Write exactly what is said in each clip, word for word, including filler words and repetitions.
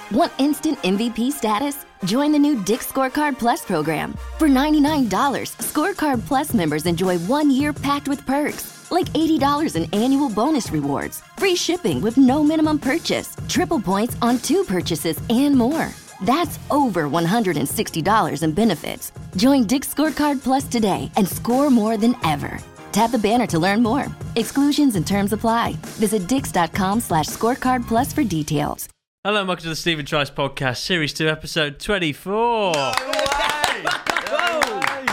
Want instant M V P status? Join the new Dick's Scorecard Plus program. For ninety-nine dollars, Scorecard Plus members enjoy one year packed with perks, like eighty dollars in annual bonus rewards, free shipping with no minimum purchase, triple points on two purchases, and more. That's over one hundred sixty dollars in benefits. Join Dick's Scorecard Plus today and score more than ever. Tap the banner to learn more. Exclusions and terms apply. Visit dix.com slash scorecard plus for details. Hello and welcome to the Stephen Trice Podcast, Series two, Episode twenty-four. No way! No way!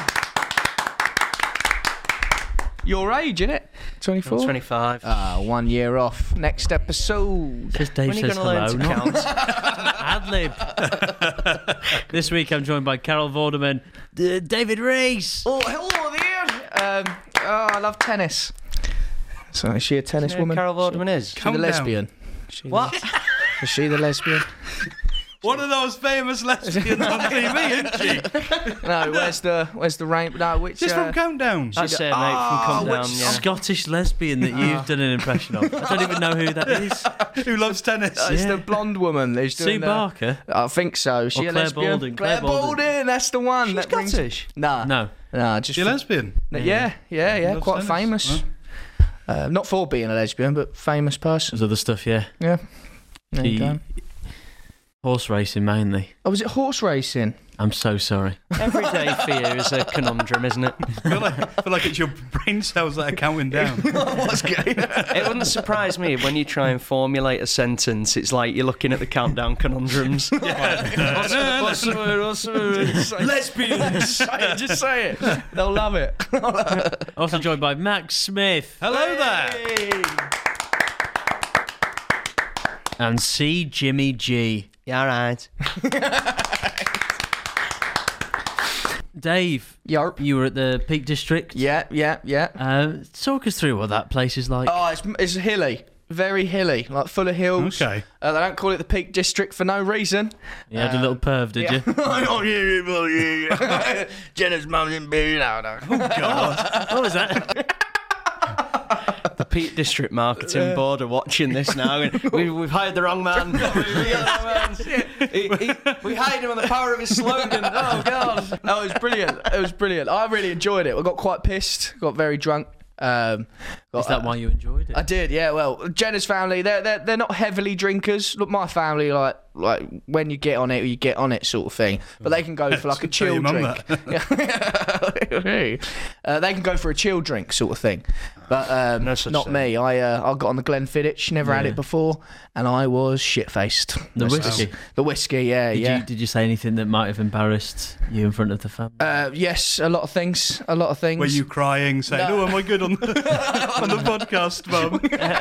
Your age, innit? twenty-four? I'm twenty-five. Ah, one year off. Next episode. Just Dave When are you says going to learn hello. to count? Ad-lib. This week I'm joined by Carol Vorderman, uh, David Rees. Oh, hello there! Um, oh, I love tennis. So, is she a tennis You know who woman? Carol Vorderman is? She the Countdown. lesbian? She What? The, is she the lesbian? One of those famous lesbians on T V, isn't she? No, where's the where's the rain? No, which She's uh, from Countdown. She's her mate Oh, from Come Down, which yeah. Scottish lesbian that you've done an impression of. I don't even know who that is. Who loves tennis? uh, it's Yeah. the blonde woman. Who's Sue doing, uh, Barker? I think so. She Or a Claire lesbian? Balding. Claire, Claire Balding. Balding. That's the one. She's that rings- Scottish? Nah, No. nah, just She a for- lesbian? Yeah, yeah, yeah. Loves Quite tennis. famous. Huh? Uh, not for being a lesbian, but famous person. There's other stuff, yeah. Yeah. There you She- go. Horse racing mainly. Oh, was it horse racing? I'm so sorry. Every day for you is a conundrum, isn't it? I feel like, I feel like it's your brain cells that are counting down. What's good? It wouldn't surprise me when you try and formulate a sentence. It's like you're looking at the countdown conundrums. What's the- what's the word? What's the word? Lesbians. Say it, just say it. They'll love it. Also joined by Max Smith Hello there. and C. Jimmy G. Yeah, right. Dave, Yarp. you were at the Peak District. Yeah, yeah, yeah. Uh, talk us through what that place is like. Oh, it's, it's hilly. Very hilly, like full of hills. Okay. Uh, they don't call it the Peak District for no reason. You had a little perv, did you? Oh, yeah, well, yeah. Jenna's mum's in bed. No, no. What was that? The Peak District Marketing Board are watching this now. We, we've hired the wrong man. He- he- we hired him on the power of his slogan. Oh, God. No, it was brilliant. It was brilliant. I really enjoyed it. I got quite pissed. Got very drunk. Um, got, Is that uh, why you enjoyed it? I did, yeah. Well, Jenna's family, they're they're they're not heavily drinkers. Look, my family, like like when you get on it, you get on it, sort of thing. But they can go for like a Tell chill your mum drink. Yeah. uh, they can go for a chill drink, sort of thing. But um, No such not thing. me. I uh, I got on the Glenfiddich, never had Yeah. it before, and I was shit faced. The whiskey. The whiskey, yeah, Did yeah. you did you say anything that might have embarrassed you in front of the family? Uh, yes, a lot of things. A lot of things. Were you crying, saying, No. "Oh, am I good on the, on the podcast, Mum?"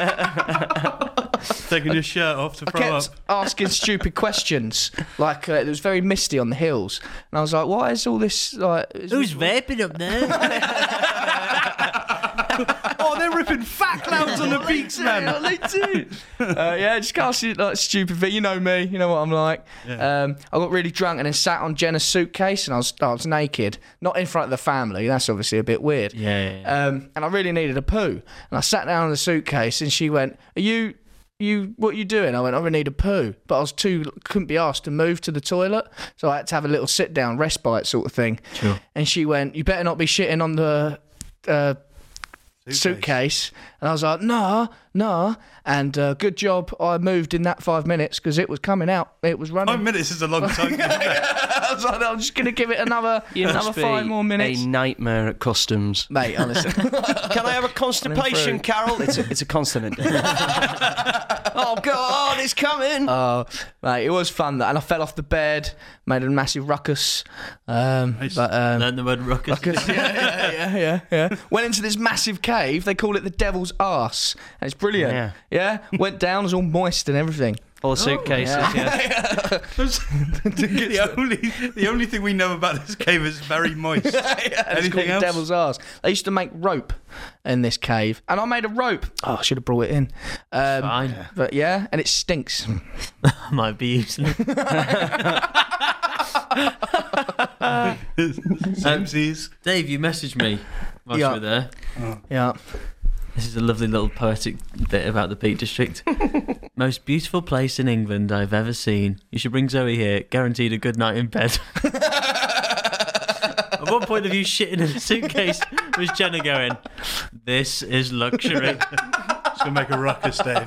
Taking your shirt off to I throw kept up. asking stupid questions. Like uh, it was very misty on the hills, and I was like, "Why is all this like?" Is Who's vaping up there? Oh, they're ripping fat clouds on the beaks, man. Yeah, they do. uh, yeah, just casting like stupid thing. You know me. You know what I'm like. Yeah. Um, I got really drunk and then sat on Jenna's suitcase, and I was I was naked, not in front of the family. That's obviously a bit weird. Yeah, yeah, yeah. Um, and I really needed a poo, and I sat down on the suitcase, and she went, "Are you?" You, what are you doing? I went, I really need a poo. But I was too, couldn't be asked to move to the toilet. So I had to have a little sit down, respite sort of thing. Sure. And she went, you better not be shitting on the uh, suitcase. And I was like, nah, nah. And uh, good job I moved in that five minutes because it was coming out. It was running. Five minutes is a long time. Isn't it? I was like, I'm just going to give it another, You another must be five more minutes. a nightmare at customs. Mate, honestly. Can I have a constipation, through. Carol? It's a, it's a consonant. Oh, God, it's coming. Oh, mate, it was fun. That, and I fell off the bed, made a massive ruckus. Um, Nice. but, um, Learn the word ruckus. ruckus. Yeah, yeah, yeah, yeah, yeah. Went into this massive cave. They call it the Devil's Arse, and it's brilliant. Yeah. Yeah, went down, it was all moist and everything. All the suitcases, yeah. the only the only thing we know about this cave is very moist. Yeah, it's called Anything the else? Devil's Arse. They used to make rope in this cave, and I made a rope. Oh, I should have brought it in. Um, Fine. But yeah, and it stinks. I might be using it. Samesies. Dave, you messaged me whilst Yeah. you were there. Yeah. This is a lovely little poetic bit about the Peak District. Most beautiful place in England I've ever seen. You should bring Zoe here. Guaranteed a good night in bed. At one point of you shitting in a suitcase was Jenna going, this is luxury. It's going to make a ruckus, Dave.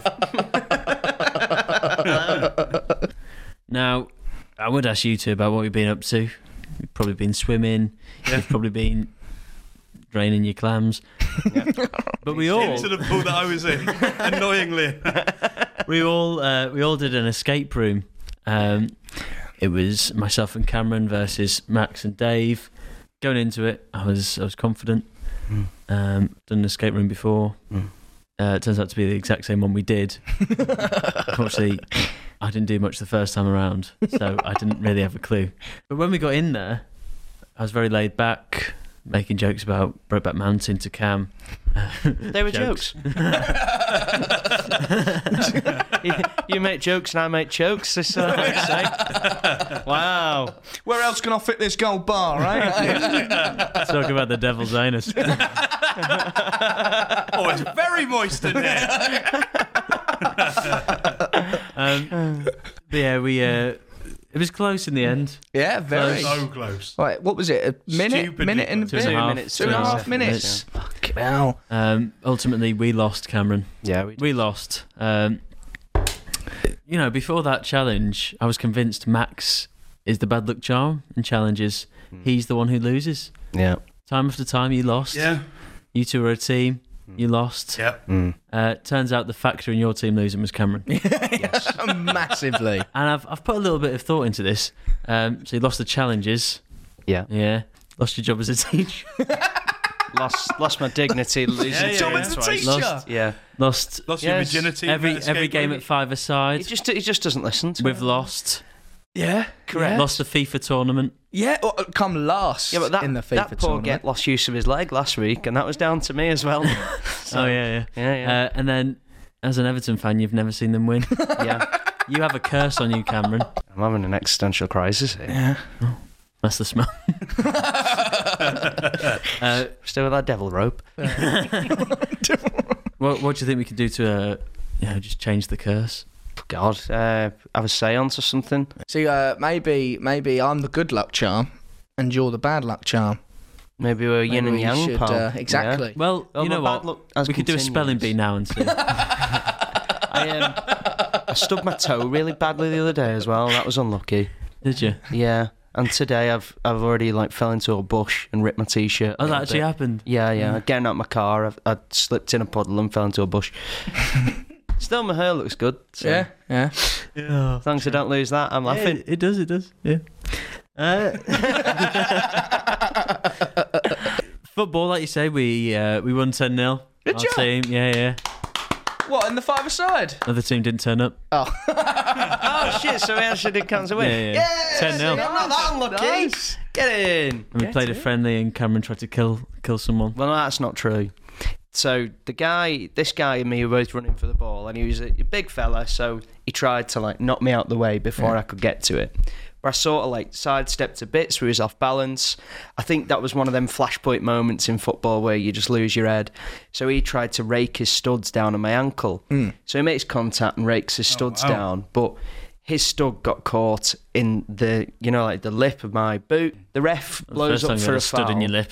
Now, I would ask you two about what you've been up to. You've probably been swimming. Yeah. You've probably been draining your clams. Yeah. But we all, Into the pool that I was in, annoyingly. we all, uh, we all did an escape room. Um, it was myself and Cameron versus Max and Dave. Going into it, I was, I was confident. Mm. Um, done an escape room before. Mm. Uh, it turns out to be the exact same one we did. Unfortunately, I didn't do much the first time around, so I didn't really have a clue. But when we got in there, I was very laid back, making jokes about Brokeback Mountain to Cam. They were jokes. you, you make jokes and I make chokes. This uh, I say. Wow. Where else can I fit this gold bar, right? Talk about the devil's anus. Oh, it's very moist in there. Um, but yeah, we. Uh, it was close in the end. Yeah, very. So close. Right, what was it? A minute, Stupidly minute and a close. bit. Two and a half minutes, Two and a two half minutes. Fucking hell. Um, ultimately, we lost, Cameron. Yeah, we We lost. Um, you know, before that challenge, I was convinced Max is the bad luck charm in challenges. He's the one who loses. Yeah. Time after time, you lost. Yeah. You two were a team. You lost. Yep. Mm. Uh, turns out the factor in your team losing was Cameron. Massively. And I've I've put a little bit of thought into this. Um, so you lost the challenges. Yeah. Yeah. Lost your job as a teacher. Lost lost my dignity losing Yeah, yeah, two yeah. wins Job as a twice. teacher. Lost. Yeah. Lost Lost your Yes. virginity. every in that escape every game room. at five-a-side. He just he just doesn't listen to We've it. lost. Yeah, Correct. Lost the FIFA tournament. Yeah, well, come last Yeah, but that, in the FIFA that poor tournament. get lost use of his leg last week, and that was down to me as well. So, Oh yeah, yeah. yeah, yeah. Uh, and then, as an Everton fan, you've never seen them win. yeah. You have a curse on you, Cameron. I'm having an existential crisis here. Yeah. That's the smell. uh, Still with that devil rope. what, what do you think we could do to, uh, you know, just change the curse? God, uh, have a seance or something. See, uh, maybe maybe I'm the good luck charm, and you're the bad luck charm. Maybe we're yin Maybe and we yang, should, pal. uh, exactly. Well, Well, you my know bad what? luck has We could do a spelling bee continued. now and see. I, um, I stubbed my toe really badly the other day as well. That was unlucky. Did you? Yeah. And today I've I've already like fell into a bush and ripped my t-shirt. Oh, a that little actually bit. happened. Yeah, yeah. Getting out of my car, I've, I slipped in a puddle and fell into a bush. Still, my hair looks good. So Yeah, yeah. Yeah. as long as I don't lose that, I'm laughing. It, it does, it does. Yeah. Uh, football, like you say, we uh, we won ten nil. Good Our job. team, yeah, yeah. What, in the five-a-side? Another team didn't turn up. Oh. Oh shit! So we actually did cancel win. Yeah, yeah. ten nil. I'm not that unlucky. Nice. Get in. And we played a friendly and Cameron tried to kill kill someone. Well, no, that's not true. So the guy, this guy and me were both running for the ball, and he was a, a big fella, so he tried to like knock me out the way before Yeah. I could get to it. But I sort of like sidestepped a bit, so he was off balance. I think that was one of them flashpoint moments in football where you just lose your head. So he tried to rake his studs down on my ankle. So he makes contact and rakes his studs wow. down, but his stud got caught in the, you know, like the lip of my boot. The ref blows First time up you for ever a stood foul. in your lip.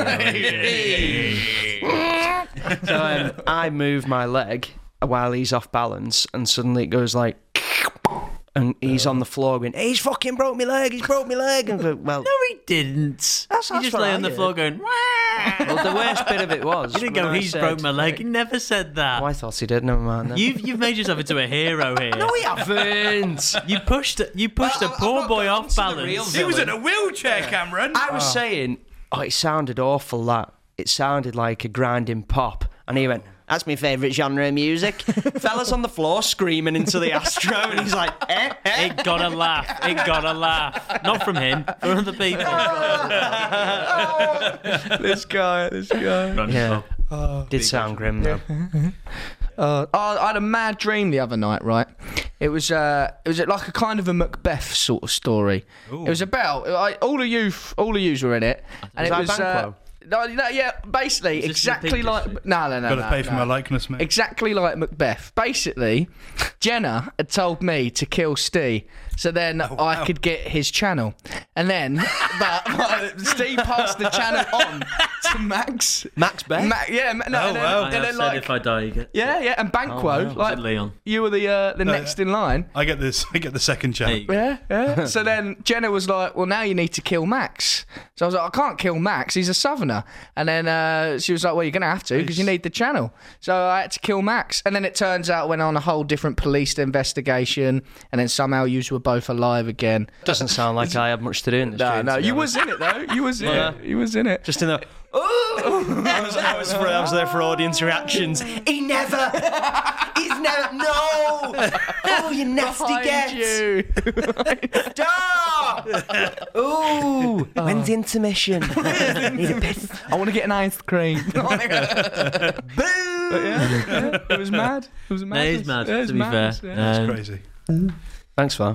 So um, I move my leg while he's off balance, and suddenly it goes like, and he's on the floor going, "He's fucking broke my leg. He's broke my leg." And I go, well, No, he didn't. That's- he that's just what lay I on the heard. floor going, "Wah." well, the worst bit of it was He didn't when go, I he's said, broke my leg. like, He never said that. Oh, I thought he did. Never mind. Then. You've, you've made yourself into a hero here. No, we haven't. You pushed you pushed Well, a I've poor not boy got off onto the balance. real He was in a wheelchair, Cameron. I was saying, oh, it sounded awful. That it sounded like a grinding pop, and he went, "That's my favourite genre of music." Fellas on the floor screaming into the Astro, and he's like, "Eh, eh." It got a laugh. It got a laugh. Not from him, from other people. This guy, this guy. Yeah, did sound grim though. Uh, oh, I had a mad dream the other night, right? It was uh, it was like a kind of a Macbeth sort of story. It was about I, all of you, all of yous were in it, and Was it that was. Uh, Banquo? No, no, yeah, basically, Is this the exactly Peak like. District? No, no, no. Got to no, pay for no. my likeness, mate. Exactly like Macbeth. Basically, Jenna had told me to kill Steve so then Oh, I could get his channel. And then, but, but Steve passed the channel on to Max. Max Beck? Ma- yeah, ma- no, Oh, and then, wow. I and have then said like, if I die, you get. yeah, yeah, and Banquo, Oh, wow. Was like it Leon? you were the uh, the No, next in line. I get this. I get the second There channel. you go. Yeah, yeah. So then Jenna was like, well, now you need to kill Max. So I was like, I can't kill Max. He's a southerner. And then uh, she was like, well, you're going to have to because you need the channel. So I had to kill Max. And then it turns out went on a whole different police investigation. And then somehow you were both alive again. Doesn't sound like I had much to do in this No, dream, no, to be you honest. was in it, though. You was in Yeah. it. You was in it. Just in the. Oh! I was, I was, for, I was there for audience reactions. He never. He's never. No. Oh, you nasty Behind get. you. Stop. Ooh. When's the intermission? Need a piss. I want to get an ice cream. Boo. yeah, yeah, it was mad. It was mad. No, it is mad, Yeah, it was to be madness, fair. yeah. Um, Crazy. Thanks, Val.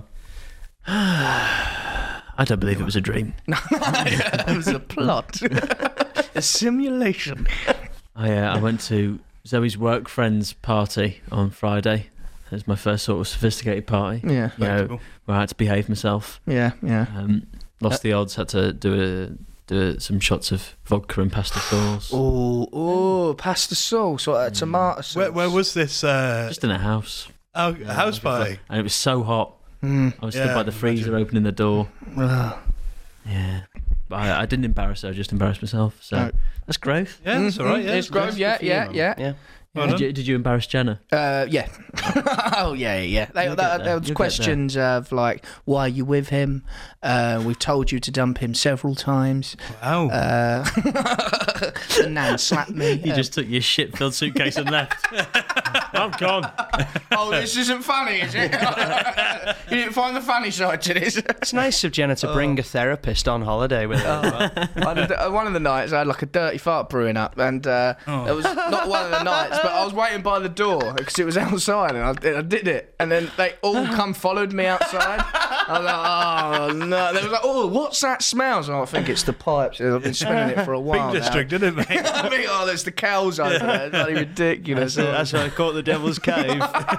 I don't believe it was a dream. It was a plot. A simulation. I uh, I went to Zoe's work friend's party on Friday. It was my first sort of sophisticated party. Yeah, You know, Respectable. where I had to behave myself. yeah, yeah. Um, lost the odds. Had to do a do a, some shots of vodka and pasta sauce. Oh, oh, pasta sauce or uh, tomato sauce. Where, where was this? Uh, Just in a house. oh, house party. And it was so hot. Mm. I was stood Yeah, by the freezer imagine. opening the door. Ugh. Yeah. But I, I didn't embarrass her, I just embarrassed myself. So No. that's growth. Yeah, that's all right. Yeah, It's growth, yeah, yeah, yeah. Yeah. Well Did done. you, did you embarrass Jenna? Uh, yeah. oh, yeah, yeah. They, You'll that, get there. there was You'll get questions of like, why are you with him? Uh, we've told you to dump him several times. Wow. Uh, and Nan slapped me. You Uh, just took your shit-filled suitcase and left. I'm gone. oh, this isn't funny, is it? You didn't find the funny side to this. It's nice of Jenna to bring a therapist on holiday with her. as well. I had a- one of the nights I had like a dirty fart brewing up, and uh, Oh. it was not one of the nights, but I was waiting by the door because it was outside, and I, did- I did it, and then they all come followed me outside. I was like, oh no! They was like, oh, what's that smell? So I think it's the pipes. I've been smelling it for a while. Big district, didn't it, mate? I think, oh, there's the cows over there. It's bloody ridiculous. That's how I caught the devil's cave.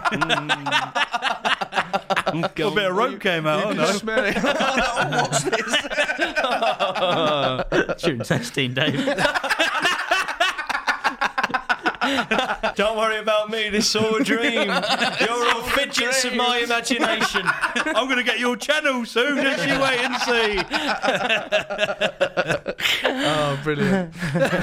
A bit of rope came out. Oh, You no. can smell it. Oh, what's this? It's your intestine, Dave. Don't worry about me, this is all a dream. You're all fidgets of my imagination. I'm going to get your channel soon. Just you wait and see. Oh, brilliant.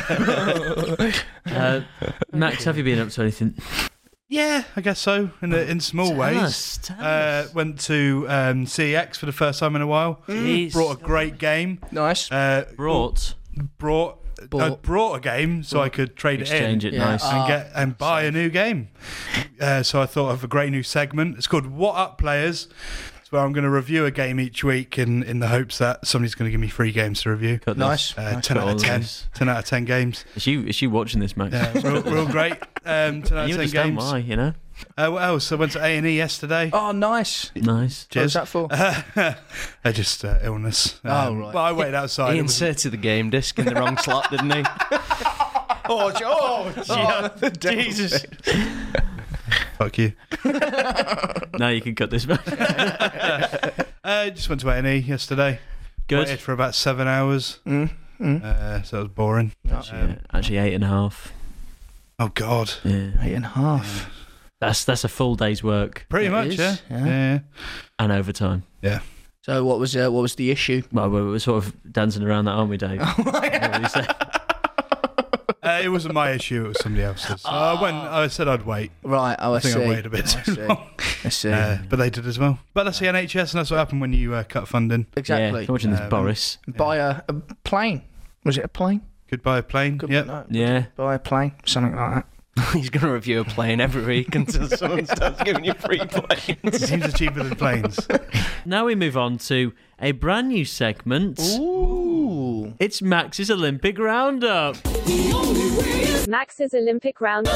Uh, Max, have you been up to anything? Yeah, I guess so. In the, in small Tell ways. us, tell Uh, us. went to um, C X for the first time in a while. Jeez. Brought a great game. Nice. Uh, Brought. brought. I Bought. brought a game so I could trade Exchange it it in Yeah. nice. Ah. and get and buy a new game. Uh, so I thought of a great new segment. It's called What Up Players. It's where I'm going to review a game each week in, in the hopes that somebody's going to give me free games to review. Got Nice. Uh, Nice. ten out Got of all ten. this. ten out of ten games. Is she, is she watching this, Max? Yeah, real, real great. Um, ten out You of ten understand games. why, you know? Uh, what else? I went to A and E yesterday. Oh, nice. Nice. What was Cheers. that for? Uh, just uh, illness. Oh, right. Well, I waited outside. He It was- inserted the game disc in the wrong slot, didn't he? Oh, oh, oh, Jesus. Fuck you. Now you can cut this back. Uh, just went to A and E yesterday. Good. Waited for about seven hours. Mm, mm. Uh, so it was boring. Actually, Um, yeah, actually eight and a half. Oh God. Yeah. Eight and a half. That's that's a full day's work Pretty It much, is, yeah. yeah. yeah. and overtime. So what was uh, what was the issue? Well, we we're sort of dancing around that, aren't we, Dave? What would you say? Uh, it wasn't my issue. It was somebody else's. So I went. I said I'd wait. Right. Oh, I, I think see. I waited a bit I too see. long. I see. Uh, but they did as well. But that's the N H S, and that's what happened when you uh, cut funding. Exactly. Yeah, watching this Um, Boris. Buy a, a plane. Was it a plane? Goodbye, a plane. Good- Yep. no, Yeah. Buy a plane. Something like that. He's going to review a plane every week until someone starts giving you free planes. Seems are cheaper than planes. Now we move on to a brand new segment. Ooh. It's Max's Olympic Roundup. Max's Olympic Roundup.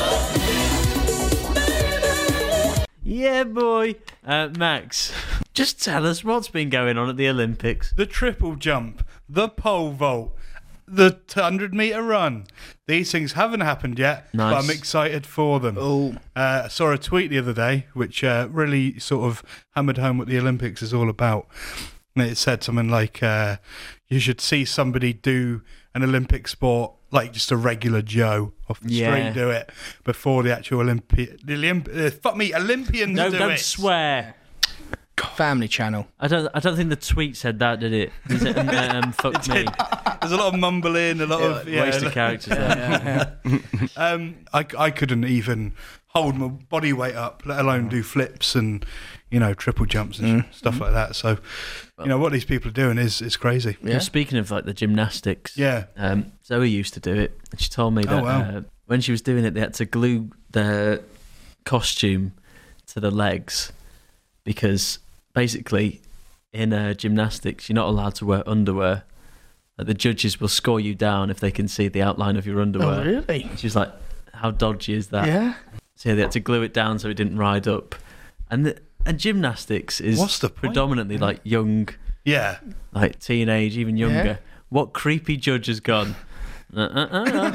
Yeah, boy. Uh, Max, just tell us what's been going on at the Olympics. The triple jump, the pole vault, the hundred meter run. These things haven't happened yet, Nice. but I'm excited for them. Oh, Uh, I saw a tweet the other day which uh, really sort of hammered home what the Olympics is all about. And it said something like, uh, you should see somebody do an Olympic sport like just a regular Joe off the Yeah. street do it before the actual Olympi- the Olymp- uh, fuck me, Olympians No, do don't it. swear. Family Channel. I don't. I don't think the tweet said that, did it? Is it um, fuck me. There's a lot of mumbling, a lot of yeah, Wasted characters there. Um, I, I couldn't even hold my body weight up, let alone do flips and, you know, triple jumps and Mm. stuff like that. So, you know, what these people are doing is is crazy. Yeah. Speaking of like the gymnastics, Yeah. um, Zoe used to do it, and she told me Oh, that wow. uh, when she was doing it, they had to glue the costume to the legs because basically in uh, gymnastics you're not allowed to wear underwear. Like, the judges will score you down if they can see the outline of your underwear. Oh, really? She was like, "How dodgy is that?" Yeah. So yeah, they had to glue it down so it didn't ride up. And the, and gymnastics is What's the point? predominantly like young, Yeah. like teenage, even younger. Yeah. What creepy judge has gone? Uh, uh,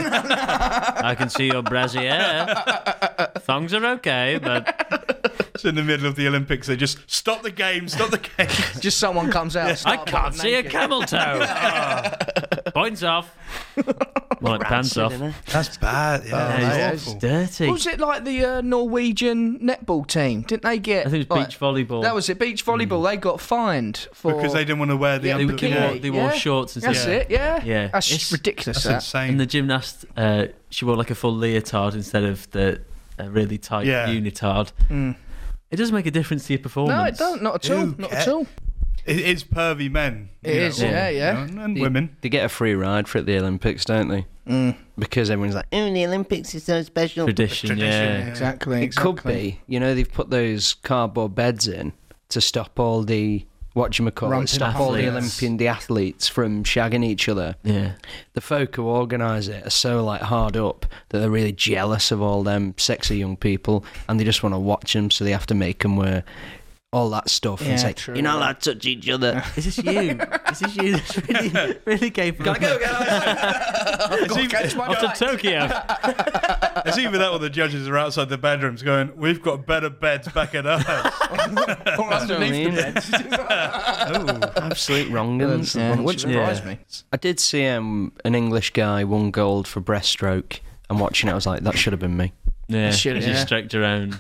uh. I can see your brassiere. Thongs are okay, but It's in the middle of the Olympics. They just stop the game, stop the game. Just someone comes out. I start can't butt see a naked. camel toe. Points off. More like pants off. That's bad. Yeah, Oh, Yeah, yeah, it's awful. dirty. Was it like the uh, Norwegian netball team? Didn't they get? I think it was like- beach volleyball. That was it. Beach volleyball. They got fined for Because they didn't want to wear the Yeah, They, under- they, bikini. wore, they wore Yeah. shorts and stuff. That's it. Yeah. Yeah. That's It's- ridiculous. That's that. insane. And the gymnast, uh, she wore like a full leotard instead of the uh, really tight Yeah. unitard. Mm. It doesn't make a difference to your performance. No, it don't. Not at all. Who Not cares? at all. It is pervy men. It you is, know, yeah, you yeah. know, and, and They- women. They get a free ride for it at the Olympics, don't they? Mm. Because everyone's like, oh, the Olympics is so special. Tradition, Tradition, yeah. yeah. Exactly. It exactly. could be. You know, they've put those cardboard beds in to stop all the, whatchamacallit, Rampant stop all the athletes. Olympian, the athletes from shagging each other. Yeah. The folk who organise it are so, like, hard up that they're really jealous of all them sexy young people and they just want to watch them, so they have to make them wear all that stuff Yeah, and say, true. you're not allowed to touch each other. Is this you? Is this you that's really, really capable? Gotta go, guys! It's even, Off to Tokyo. it's even that when the judges are outside the bedrooms going, we've got better beds back at us. That's what I mean. Absolute wrong'uns. Yeah, it wouldn't surprise Yeah. me. I did see um, an English guy won gold for breaststroke, and watching it, I was like, that should have been me. Yeah. Shit, He's yeah. just stretched around.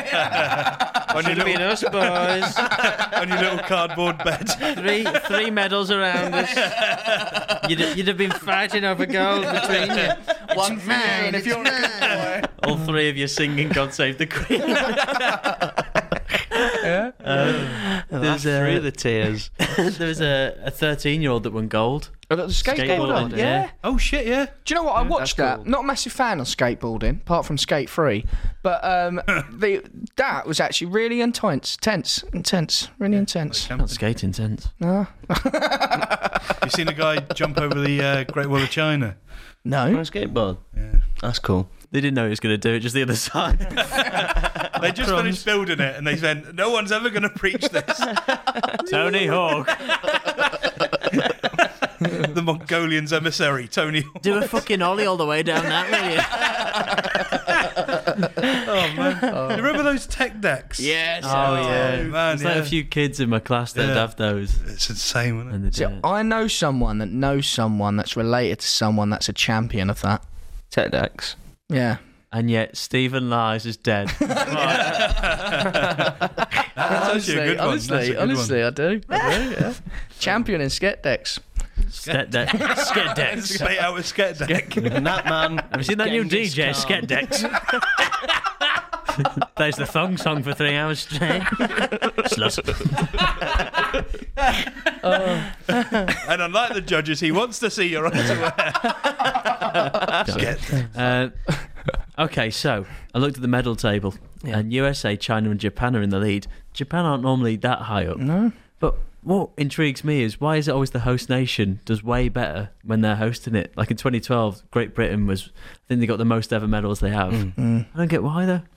on, your little, us, boys. on your little cardboard bed. Three three medals around us. You'd, you'd have been fighting over gold between you. One for you, and if you're a good boy. All three of you singing "God Save the Queen." Yeah. Um, there's Three a, of the tears. there was a a thirteen-year-old that won gold. Oh, the skateboarder. Skateboarding, Yeah. yeah. Oh, shit, yeah. Do you know what? I watched that's that. cool. Not a massive fan of skateboarding, apart from Skate Free. But um, the that was actually really intense, tense, intense, really intense. Not skating sense. No, You seen a guy jump over the uh, Great Wall of China? On no. a skateboard. Yeah. That's cool. They didn't know he was going to do it. Just the other side. They just finished building it and they said, no one's ever going to preach this. Tony Hawk. The Mongolian's emissary, Tony Hawk. Do a fucking ollie all the way down that, will you? Oh, man. You remember those tech decks? Yes. Oh, yeah. man, There's like yeah. a few kids in my class that Yeah. have those. It's insane, wasn't it? And they See, do it. I know someone that knows someone that's related to someone that's a champion of that. Tech decks. Yeah. And yet Stephen Lies is dead. That's actually a good one. That's a honestly, good honestly, I do. I do. Yeah. Champion in skate decks. Sket deck. Sket decks. Spit out with sket deck. And that man. Have you seen that new D J, Sket Decks? Plays the thong song for three hours straight. Slut. And unlike the judges, he wants to see your underwear. Sket deck. Uh, okay, so I looked at the medal table, and U S A, China, and Japan are in the lead. Japan aren't normally that high up. No. But what intrigues me is why is it always the host nation does way better when they're hosting it? Like in twenty twelve, Great Britain was, I think they got the most ever medals they have. Mm. I don't get why though.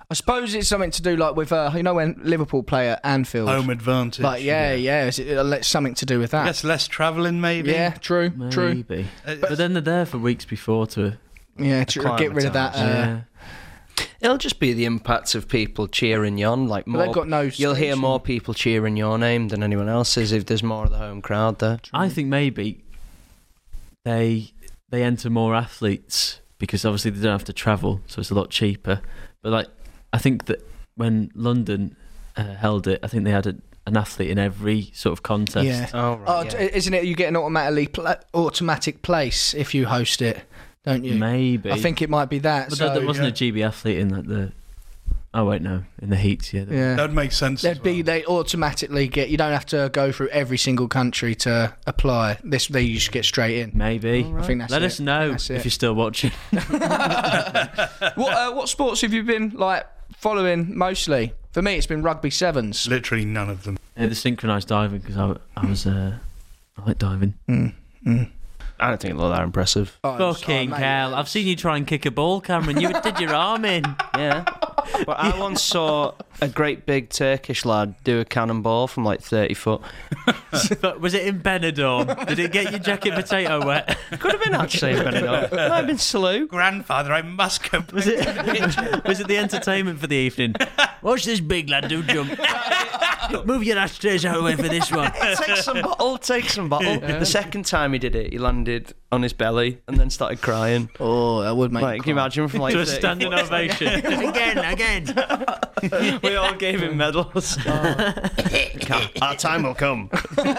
I suppose it's something to do like with uh, you know when Liverpool play at Anfield. Home advantage. Like yeah, yeah, it's, it's something to do with I that. guess less travelling, maybe. Yeah, true, true. Maybe. Uh, But then they're there for weeks before to. Yeah, true. Get rid of that. Uh, Yeah. It'll just be the impact of people cheering you on. Like But more, they've got no you'll hear station. more people cheering your name than anyone else's if there's more of the home crowd there. I think maybe they they enter more athletes because obviously they don't have to travel, so it's a lot cheaper. But like, I think that when London uh, held it, I think they had a, an athlete in every sort of contest. Yeah. Oh, right. Oh, yeah. t- isn't it? You get an automatically pla- automatic place if you host it, don't you? Maybe. I think it might be that. But so, there, there wasn't yeah. a G B athlete in like the. Oh wait, no, in the heats, yeah. yeah. That would make sense. There'd as be well. they automatically get. You don't have to go through every single country to apply. This they you just get straight in. Maybe. I think that's Let it. us know That's if it. you're still watching. What uh, what sports have you been like following mostly? For me, it's been rugby sevens. Literally none of them. Yeah, the synchronised diving because I, I was uh, I like diving. Mm, mm. I don't think it looked that impressive. Oh, it's- Fucking oh, mate, hell! I've seen you try and kick a ball, Cameron. You did your arm in. Yeah. But I once saw a great big Turkish lad do a cannonball from like thirty foot. But was it in Benidorm? Did it get your jacket potato wet? Could have been actually in Benidorm. Might have been Salou. Grandfather, I must come. Was it? Was it the entertainment for the evening? Watch this big lad do jump. Move your ashtrays out of the way for this one. Take some bottle, take some bottle. The second time he did it, he landed on his belly and then started crying. Oh, that would make. Like, me can you cry. imagine from like To a thirty standing foot? ovation. Again, again. We all gave him medals. Our time will come.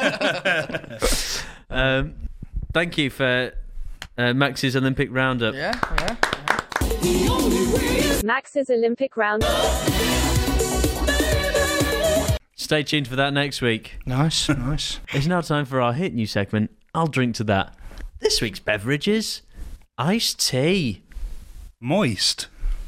Um, thank you for uh, Max's Olympic roundup. Yeah, yeah. Max's Olympic round. Stay tuned for that next week. Nice, nice. It's now time for our hit new segment. I'll drink to that. This week's beverage is iced tea. Moist.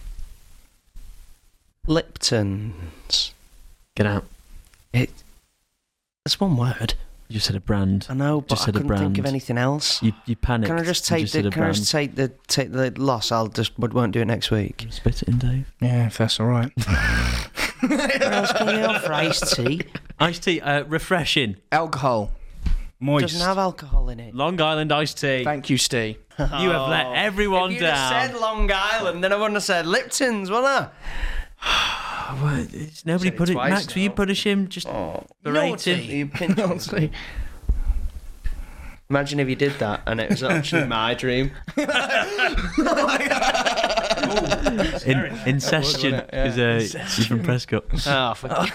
Lipton's. Get out. It. That's one word. You just said a brand. I know, but Just I said a couldn't think of brand. anything else. You you panicked. Can I just You take said the? a Can I brand. just take the take the loss? I'll just won't do it next week. Spit it in, Dave. Yeah, if that's all right. What else can you offer iced tea? Iced tea, uh, refreshing. Alcohol. Moist. Doesn't have alcohol in it. Long Island iced tea. Thank you, Steve. You have let everyone If you'd have down. said Long Island, then I wouldn't have said Lipton's, would I? What? It's nobody Said it put it. twice Max, will you now. punish him? Just berate him. You pinch him. Imagine if you did that and it was actually my dream. In, incestion is uh, you're from Prescott. Oh, for... I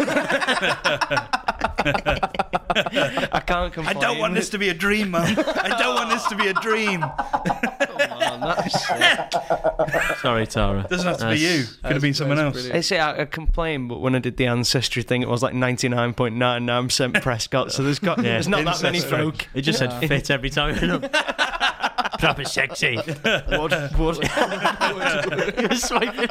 can't complain. I don't want this to be a dream, Mum. I don't want this to be a dream. Oh, that's sick. Sorry, Tara. Doesn't have to be That's- you. Could have been someone else. I say I, I complain, but when I did the ancestry thing, it was like ninety-nine point nine nine percent Prescott. So there's got Yeah. there's not that many Ancestry. folk. It just said fit every time. Proper sexy. Would, would. You're swiping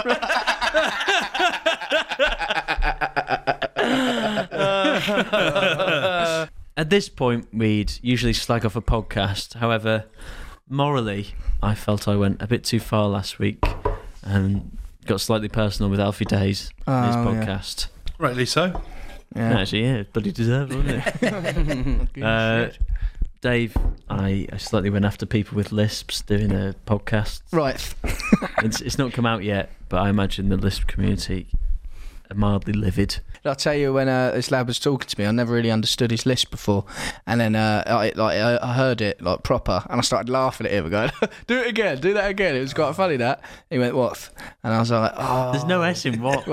right. At this point, we'd usually slag off a podcast. However, morally, I felt I went a bit too far last week and got slightly personal with Alfie Days on his Oh, yeah. podcast. Rightly so. Yeah. Actually, yeah, it's bloody deserved, wasn't it? uh, Dave, I, I slightly went after people with lisps doing a podcast. Right. It's, it's not come out yet, but I imagine the lisp community are mildly livid. I'll tell you, when uh, this lad was talking to me, I never really understood his list before, and then uh, I like I I heard it like proper, and I started laughing at him, going, "Do it again, do that again." It was quite funny that he went, "What?" And I was like, "Oh." There's no S in what.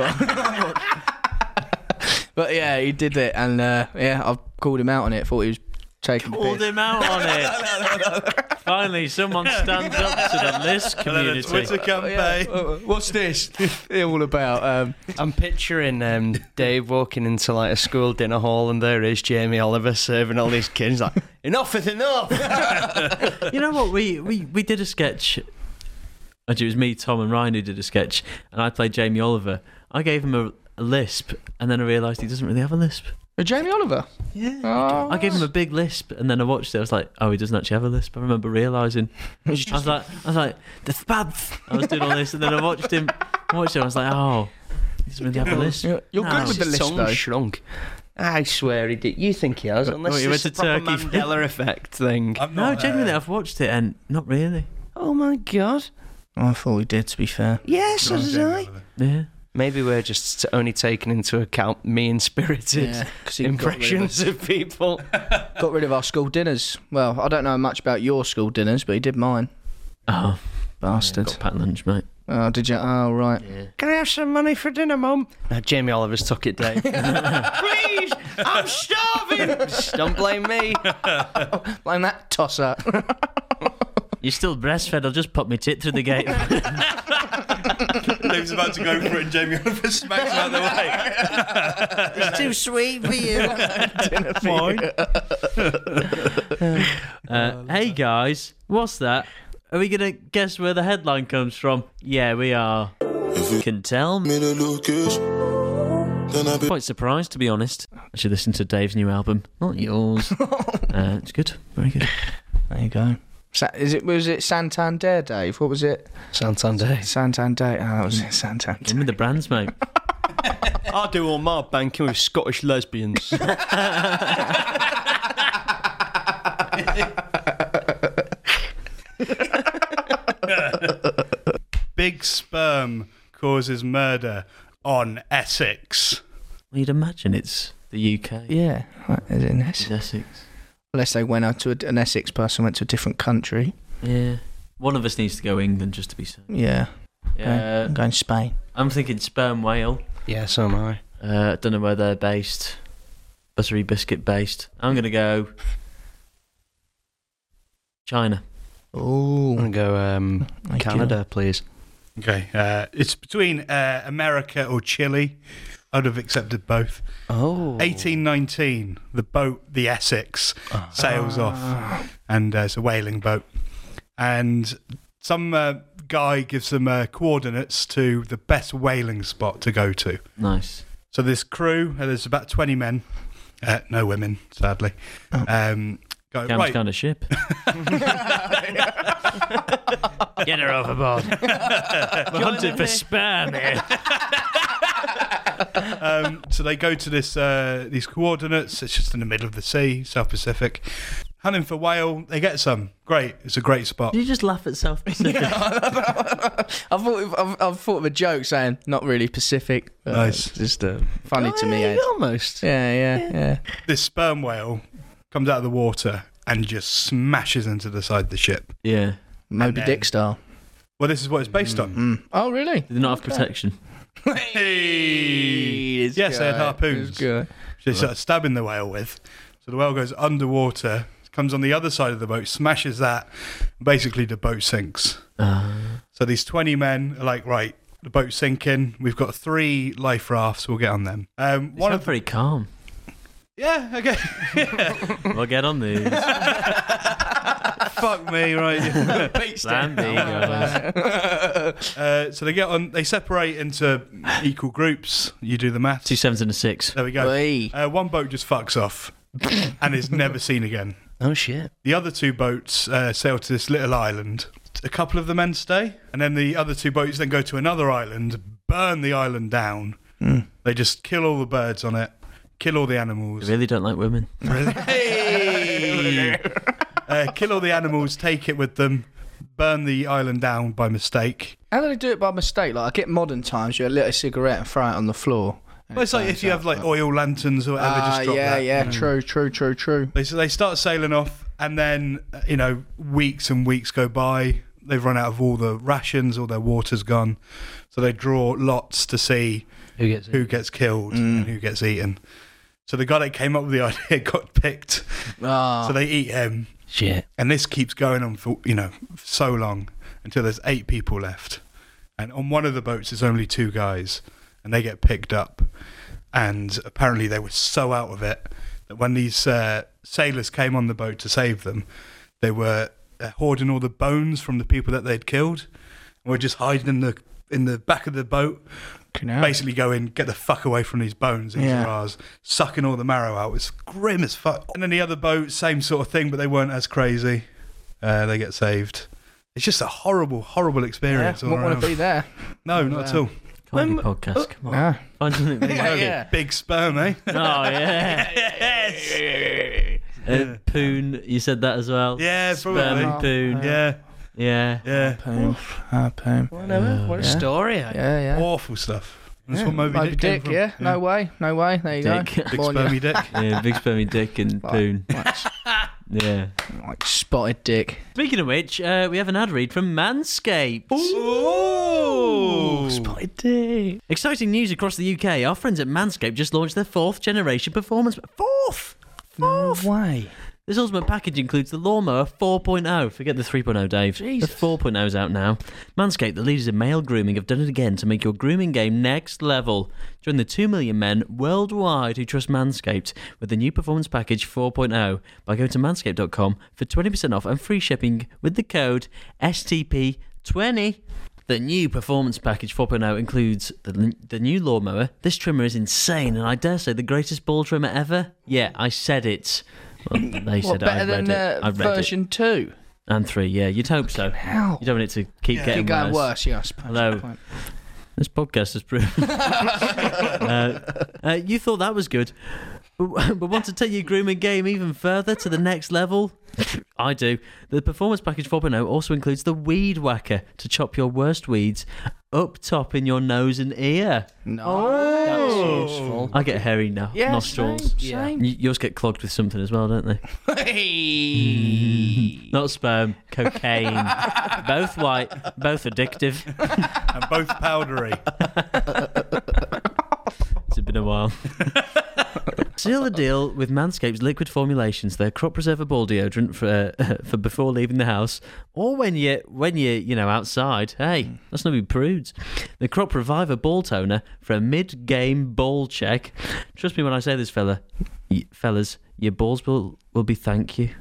But yeah, he did it, and uh, yeah, I called him out on it. Thought he was taking the Called piss. him out on it. Finally, someone stands up to the lisp And then a community. Twitter campaign. Uh, What's this all about? Um, I'm picturing um, Dave walking into like a school dinner hall, and there is Jamie Oliver serving all these kids. Like, enough is enough. You know what? We, we, we did a sketch. Actually, it was me, Tom, and Ryan who did a sketch, and I played Jamie Oliver. I gave him a, a lisp, and then I realised he doesn't really have a lisp. Jamie Oliver. Yeah. Oh, I gave him a big lisp, and then I watched it. I was like, "Oh, he doesn't actually have a lisp." I remember realising. I was like, "I was like, the spad." I was doing all this, and then I watched him. I watched him. I was like, "Oh, He doesn't really have a list. You're, you're No. good with the His list, tongue though. shrunk. I swear he did. You think he has? Unless What, you it's a went to proper Turkey? Mandela effect thing. I'm No, not, genuinely, uh, I've watched it and not really. Oh my god. Oh, I thought we did, to be fair. Yeah, so not did Jamie I. Oliver. Yeah. Maybe we're just only taking into account mean-spirited Yeah, 'cause he got rid of impressions us. of people. Got rid of our school dinners. Well, I don't know much about your school dinners, but he did mine. Oh, Bastard. got packed lunch, mate. Oh, did you? Oh, right. Yeah. Can I have some money for dinner, Mum? No, Jamie Oliver's took it, Dave. Please, I'm starving. Don't blame me. Like that tosser. You're still breastfed. I'll just pop my tit through the gate. Dave's about to go for it and Jamie Oliver smacks him out the way. It's too sweet for you. uh, hey guys, what's that? Are we gonna guess where the headline comes from? Yeah, we are. Can tell. Quite surprised, to be honest. I should listen to Dave's new album, not yours. uh, it's good, very good. There you go. Sa- is it? Was it Santander, Dave? What was it? Santander. Santander. Oh, that was it. Santander. Give me the brands, mate. I do all my banking with Scottish lesbians. Big sperm causes murder on Essex. Well, you'd imagine it's the U K. Yeah, right, is it in Essex? It's Essex. Unless they went out to a, an Essex person went to a different country. Yeah. One of us needs to go England just to be safe. Yeah. Yeah. I'm going Spain. I'm thinking sperm whale. Yeah, so am I. Uh, don't know where they're based. Buttery biscuit based. I'm going to go China. I'm Oh, going to go um, Canada, please. Okay, uh, it's between uh, America or Chile. I'd have accepted both. Oh. eighteen nineteen, the boat, the Essex, sails off, and uh, it's a whaling boat. And some uh, guy gives them uh, coordinates to the best whaling spot to go to. Nice. So this crew, uh, there's about twenty men, uh, no women, sadly. Um, go, Cam's right, kind of ship. Get her overboard. We're hunting for sperm here. um, so they go to this uh, these coordinates. It's just in the middle of the sea, South Pacific. Hunting for whale, they get some. Great, it's a great spot. Did you just laugh at South Pacific? I thought I've, I've thought of a joke saying not really Pacific. but Nice. it's just uh, funny to me. Yeah, Ed. almost. Yeah, yeah, yeah. This sperm whale comes out of the water and just smashes into the side of the ship. Yeah. Moby then- Dick style. Well, this is what it's based on. Mm. Oh, really? Did they not have protection? Hey. Yes, they had harpoons. Good. They start stabbing the whale with. So the whale goes underwater, comes on the other side of the boat, smashes that. Basically, the boat sinks. Uh, So these twenty men are like, right, the boat's sinking. We've got three life rafts. We'll get on them. Um, one one of of very calm. yeah, okay. We'll get on these. Fuck me, right? Land guys. uh, so they get on. They separate into equal groups. You do the maths. Two sevens and a six. There we go. Oi. Uh, one boat just fucks off and is never seen again. Oh, shit. The other two boats uh, sail to this little island. A couple of the men stay, and then the other two boats then go to another island, burn the island down. Mm. They just kill all the birds on it, kill all the I animals. really don't like women. Hey! uh, kill all the animals, take it with them, burn the island down by mistake. How do they do it by mistake? Like I get modern times, you lit a cigarette and throw it on the floor. and Well, it's it like burns if you have out. like oil lanterns or whatever, Ah, just drop yeah, that. yeah, true, true, true, true. They so they start sailing off, and then uh, you know weeks and weeks go by. They've run out of all the rations, all their water's gone. So they draw lots to see Who gets it? who gets killed Mm. and who gets eaten. So the guy that came up with the idea got picked. Ah, So they eat him, Shit. and this keeps going on for you know so long until there's eight people left. And on one of the boats, there's only two guys, and they get picked up. And apparently, they were so out of it that when these uh, sailors came on the boat to save them, they were uh, hoarding all the bones from the people that they'd killed, and were just hiding in the in the back of the boat. Fucking hell. Basically going, get the fuck away from these bones. These Yeah. are ours. Sucking all the marrow out. It's grim as fuck. And then the other boat, same sort of thing, but they weren't as crazy. Uh, they get saved. It's just a horrible, horrible Yeah, experience all wouldn't want around. to be there. No, not at all. Comedy When- podcast. Come on. No. Find something that Yeah, you yeah. Big sperm, eh? Oh, yeah. Uh, Poon, you said that as well. Yeah, Sperm probably. and Poon. Yeah, Yeah. yeah. Poom. Ah, poom. Whatever. What a Yeah. story. eh? Yeah, yeah. Awful stuff. That's Yeah, what Moby, Moby Dick, came Dick, from. yeah. No way, no way. There you Dick. go. Big Born spermy you- dick. Yeah, big spermy dick and Like- Poon. Like, Yeah. like spotted dick. Speaking of which, uh, we have an ad read from Manscaped. Ooh. Spotted dick. Exciting news across the U K. Our friends at Manscaped just launched their fourth generation performance. Fourth! Fourth! No way. This ultimate package includes the Lawnmower four point oh. Forget the three point oh, Dave. Jesus. The four point oh is out now. Manscaped, the leaders in male grooming, have done it again to make your grooming game next level. Join the two million men worldwide who trust Manscaped with the new Performance Package four point oh by going to manscaped dot com for twenty percent off and free shipping with the code S T P twenty. The new Performance Package four point oh includes the, the new lawnmower. This trimmer is insane, and I dare say the greatest ball trimmer ever. Yeah, I said it. Well, they What, said it. I better read than it. uh, I read version two? it. And three, yeah. You'd hope so. How? You don't want it to keep Yeah. getting Keep going worse. worse, yeah, I suppose. Hello. Good point. This podcast has proven. uh, uh, you thought that was good, but, but want to take your grooming game even further to the next level? I do. The Performance Package four point oh also includes the Weed Whacker to chop your worst weeds up top in your nose and ear. No, that's useful. I get hairy no- Yeah, nostrils. same, Yeah. same. Y- yours get clogged with something as well, don't they? Hey. Not sperm, cocaine. Both white, both addictive. And both powdery. It's been a while. Seal the deal with Manscaped's liquid formulations, their crop preserver ball deodorant for uh, for before leaving the house, or when you when you you know outside. Hey, let's not be prudes. The crop reviver ball toner for a mid-game ball check. Trust me when I say this, fella, y- fellas, your balls will will be thank you.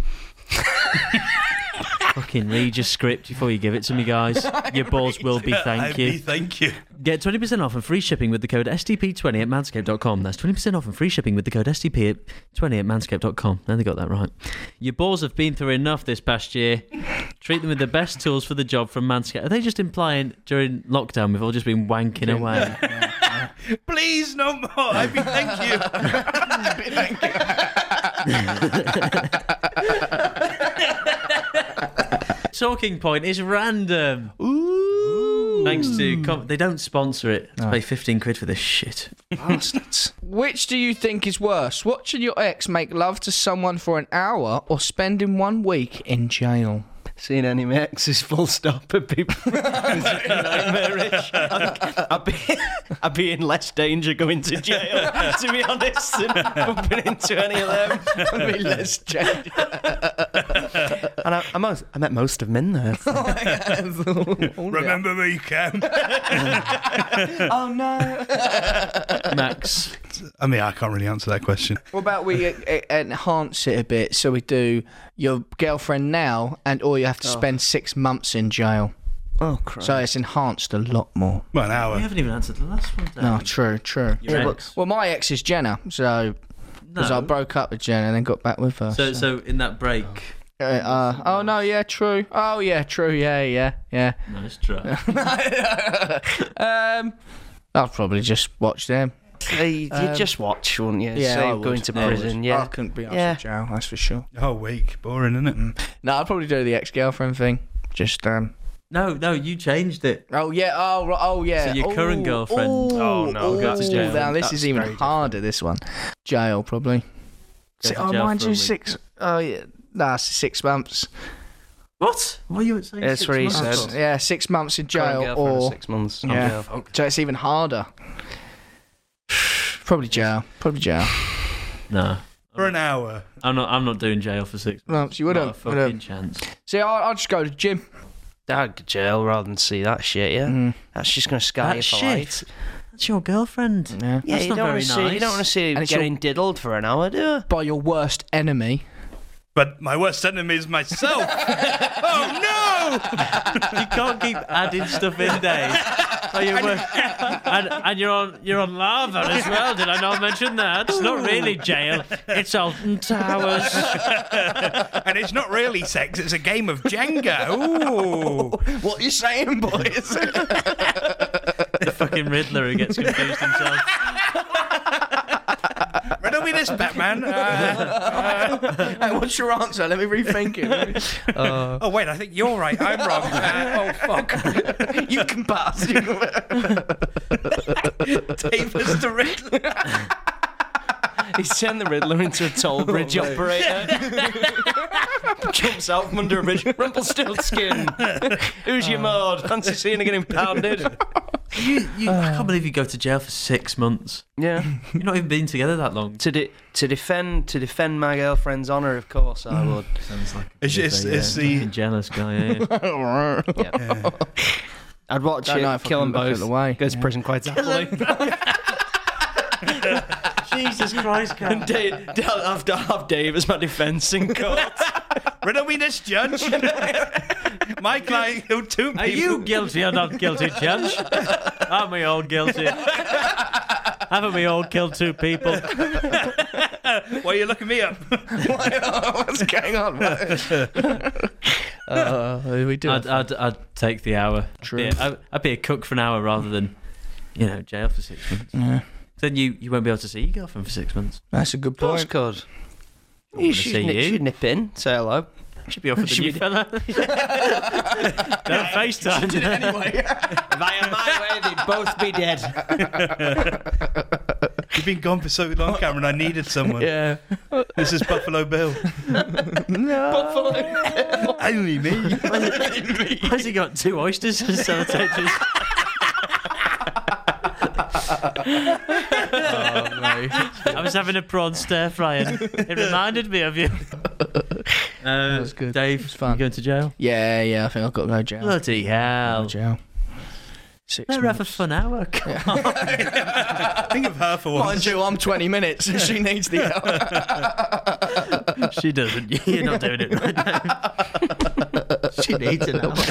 Fucking read your script before you give it to me, guys. Your balls will be thank I'd you. be thank you. Get twenty percent off and free shipping with the code S T P twenty at manscaped dot com. That's twenty percent off and free shipping with the code S T P twenty at manscaped dot com. Now they got that right. Your balls have been through enough this past year. Treat them with the best tools for the job from Manscaped. Are they just implying during lockdown we've all just been wanking away? Please, no more. I'd be thank you. Talking point is random. Ooh. Thanks to... Com- they don't sponsor it. Let's No. pay fifteen quid for this shit. Bastards. Which do you think is worse? Watching your ex make love to someone for an hour or spending one week in jail? Seeing any mates is full stop. Would be nightmarish. I'd be, I'd be in less danger going to jail, to be honest, than bumping into any of them. I'd be less jail. And I, I, most, I met most of them in there. Remember me, Cam? Oh no. Max. I mean, I can't really answer that question. What about we uh, uh, enhance it a bit? So we do your girlfriend now, and or you have to spend six months in jail. Oh, Christ. So it's enhanced a lot more. Well, an We hour. haven't even answered the last one, Dave. No, true, true. Your Yeah, ex. well, my ex is Jenna, so because No. I broke up with Jenna and then got back with her. So, so in that break... Uh, uh, oh no, yeah, true. Oh yeah, true. Yeah, yeah, yeah. Nice try. um, I'll probably just watch them. Hey, you'd Um, just watch, wouldn't you? Yeah, Save I would. going to I would. prison, I yeah. couldn't be asked Yeah. in jail. That's for sure. Oh, week. Boring, isn't it? No, I'd probably do the ex-girlfriend thing. Just um. No, no, you changed it. Oh yeah. Oh ri- oh yeah. So your Ooh, current girlfriend- ooh, Oh, no, ooh, go to jail. Now this That's is even very harder. This one, jail probably. Go Si- to oh, jail mind for a you, week. six. Oh yeah. Nah, six months. What? What are you saying? That's six what he months? said. Yeah, six months in Current jail girlfriend or of six months. yeah. Oh, So it's even harder. Probably jail. Probably jail. No, For an hour. I'm not. I'm not doing jail for six. Months. You Not a wouldn't. fucking wouldn't. chance. See, I'll, I'll just go to the gym. I'd go to jail rather than see that shit, yeah? Mm. That's just going to scar That you for shit. life. That's your girlfriend. Yeah. Yeah, That's you not don't very want to see. You nice. don't want to see And it's getting diddled for an hour, do you? By your worst enemy. But my worst enemy is myself. Oh, no! You can't keep adding stuff in, Dave. Oh, you're wor- and, and you're on you're on lava as well. Did I not mention that? It's not really jail. It's Alton Towers. And it's not really sex, it's a game of Jenga. Ooh. What are you saying, boys? The fucking Riddler who gets confused himself. Riddle me this, Batman. Uh, Hey, what's your answer? Let me rethink it. Uh, oh wait, I think you're right. I'm wrong. Uh, oh fuck. you can pass. You can... Davis the Riddler. He's turned the Riddler into a toll bridge Oh, operator. Jumps out from under a bridge. Rumpelstiltskin. Who's your Maud? Fancy seeing her getting pounded? You, you, I can't believe you go to jail for six months. Yeah. You've not even been together that long. To de- to defend to defend my girlfriend's honour, of course I would. Sounds like It's, it's, it's fucking the jealous guy. Yeah, yeah. Yeah. I'd watch Don't know it, if I kill can them look both. at the way. Goes to prison quite happily. Jesus Christ, And Cal. Dave, have, have Dave as my defence in court. riddle me this, Judge. My client killed two people. Are you guilty or not guilty, Judge? Aren't we all guilty? Haven't we all killed two people? Why are you looking me up? What's going on? uh, we do. I'd, I'd, I'd take the hour. True. I'd be, a, I'd be a cook for an hour rather than, you know, jail for six months. Yeah. Then you, you won't be able to see your girlfriend for six months. That's a good Of course, point. could. wanna You see should, nip, you. should nip in, say hello. Should be off with the new fella. Don't FaceTime. Via my way, they'd both be dead. You've been gone for so long, Cameron. I needed someone. Yeah. This is Buffalo Bill. No. Only me. Has he got two oysters and sellotape? Oh, mate. I was having a prawn stir fry and it reminded me of you. Uh, was good. Dave, was fun. you going to jail? Yeah, yeah. I think I've got to go to jail. Bloody hell. Go to jail. Six Let her have a months. fun hour. Come on. Think of her for once. Mind you, I'm twenty minutes. She needs the hour. She doesn't. You're not doing it right now. She needs an hour.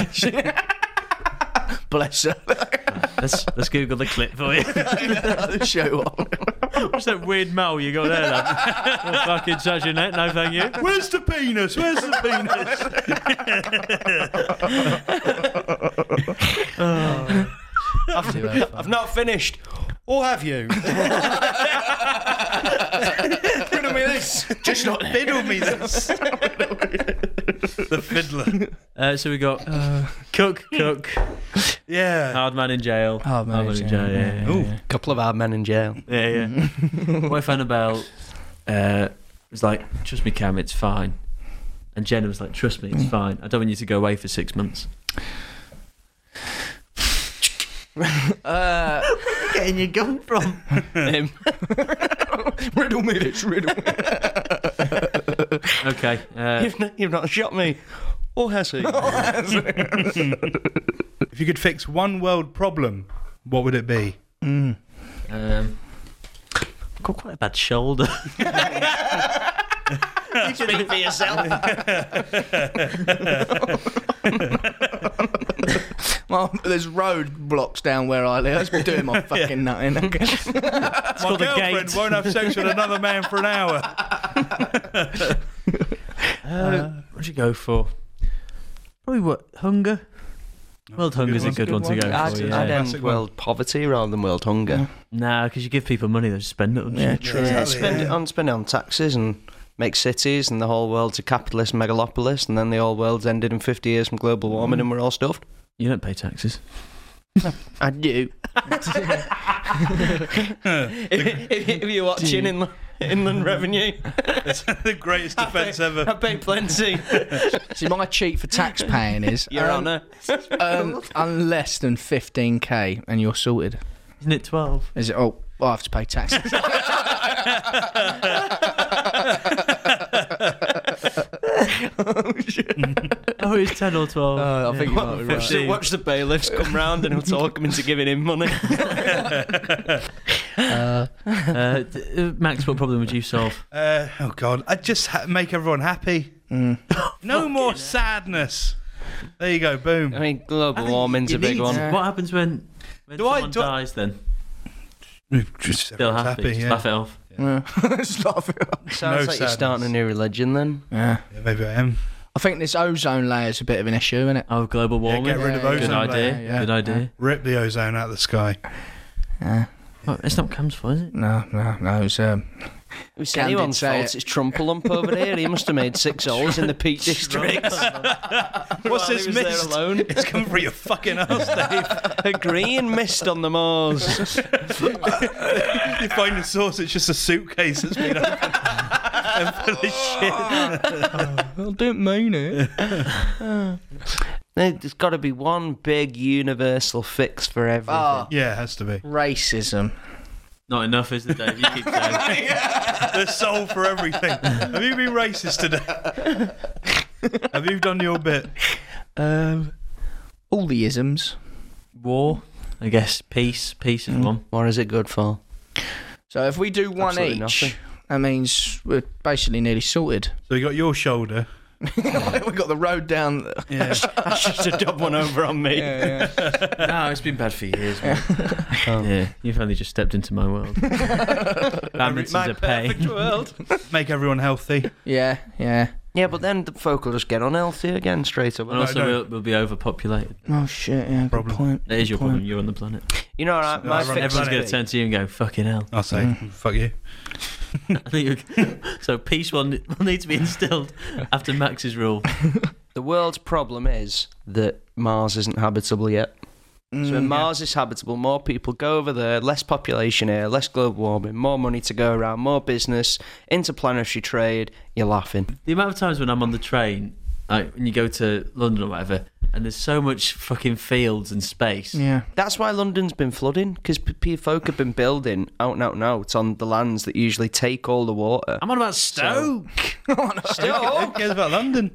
Bless her. Let's, let's Google the clip for you. Show off. What's that weird mole you got there, lad? Well, fucking touch your neck, no thank you. Where's the penis? Where's the penis? I've, I've not finished. Or have you? Riddle me this. Just not Fiddle me this. The fiddler. Uh, so we got cook, cook, Yeah. hard man in jail. Hard man in jail, yeah, yeah, yeah, yeah. Ooh. Couple of hard men in jail. Yeah, yeah. Wife Annabelle uh, was like, "Trust me, Cam, it's fine." And Jenna was like, "Trust me, it's fine. I don't want you to go away for six months." Uh, Where getting your gun from? Him. riddle me this, riddle me. Okay. Uh, You've, not, you've not shot me. Or has he? If you could fix one world problem, what would it be? Mm. um, I've got quite a bad shoulder. Speak for yourself. Well, there's road blocks down where I live. Let's be doing my fucking nutting. My called a girlfriend gate. won't have sex with another man for an hour. Uh, what'd you go for? Probably what? Hunger? World hunger's a one's a good, good one, one. to go I'd, for. I'd Yeah. end Classic one. world poverty rather than world hunger. Nah, because you give people money, they just spend it. Yeah, Yeah, true. Yeah, Exactly, spend yeah. it on spend it on taxes and make cities, and the whole world's a capitalist megalopolis, and then the whole world's ended in fifty years from global warming, and we're all stuffed. You don't pay taxes. I do. if, if, if you're watching inland, inland revenue, It's the greatest defence I ever. pay plenty. See, my cheat for tax paying is Your um, Honour. um, on less than fifteen k and you're sorted. Isn't it twelve? Is it? Oh, I have to pay taxes. Oh, it's ten or twelve. Uh, I think you might be right. Watch the, watch the bailiffs come round and he'll talk them into giving him money. Uh, Uh, d- uh, Max, what problem would you solve? Uh, oh God! I'd just ha- make everyone happy. mm. No more sadness. There you go. Boom. I mean, global I think warming's you a big need- one. Yeah. What happens when, when Do I- someone do I- dies then? Just Still everyone's happy, just yeah. laugh it off. Yeah. Just laugh it off. Sounds No like you're sadness. starting a new religion then. Yeah. Yeah, maybe I am. I think this ozone layer is a bit of an issue, isn't it? Oh, global warming. get rid of Yeah, yeah, Good ozone idea. layer. yeah, Good idea. Rip the ozone out of the sky. Yeah. Well, it's not Cam's fault, is it? No, no, no. It's um. It's Cam did anyone's say fault. it. It's Trumpelump over here. He must have made six holes in the Peak District. What's this he was there mist? alone. It's coming for your fucking ass, Dave. A green mist on the moors. You find the source, it's just a suitcase that's been opened and full of shit. I don't mean it. There's got to be one big universal fix for everything. Oh, Yeah, it has to be. racism. Not enough, is it, Dave? You keep saying. The soul for everything. Have you been racist today? Have you done your bit? Um, all the isms. War, I guess. Peace. Peace is one. What is it good for? So if we do one Absolutely each, nothing. that means we're basically nearly sorted. So you got your shoulder. We've got the road down. Yeah. I should have dubbed one over on me. Yeah, yeah. No, it's been bad for years, man. Yeah, you've only just stepped into my world. Badminton's My a pain. perfect world. Make everyone healthy. yeah, yeah. Yeah, but then the folk will just get unhealthy again straight away. And also, no. we'll, we'll be overpopulated. Oh shit, yeah, good Problem. point. That is your good point. problem. You're on the planet. You know, right, my I run fix Everyone's would going be- to turn to you and go, fucking hell. I'll say, fuck you. I think you- so peace will, will need to be instilled after Max's rule. The world's problem is that Mars isn't habitable yet. Mm, So when Mars is habitable, more people go over there, less population here, less global warming, more money to go around, more business, interplanetary trade. You're laughing. The amount of times when I'm on the train, like when you go to London or whatever, and there's so much fucking fields and space. Yeah. That's why London's been flooding, because p- folk have been building out and out and out on the lands that usually take all the water. I'm on about Stoke. Who cares about London?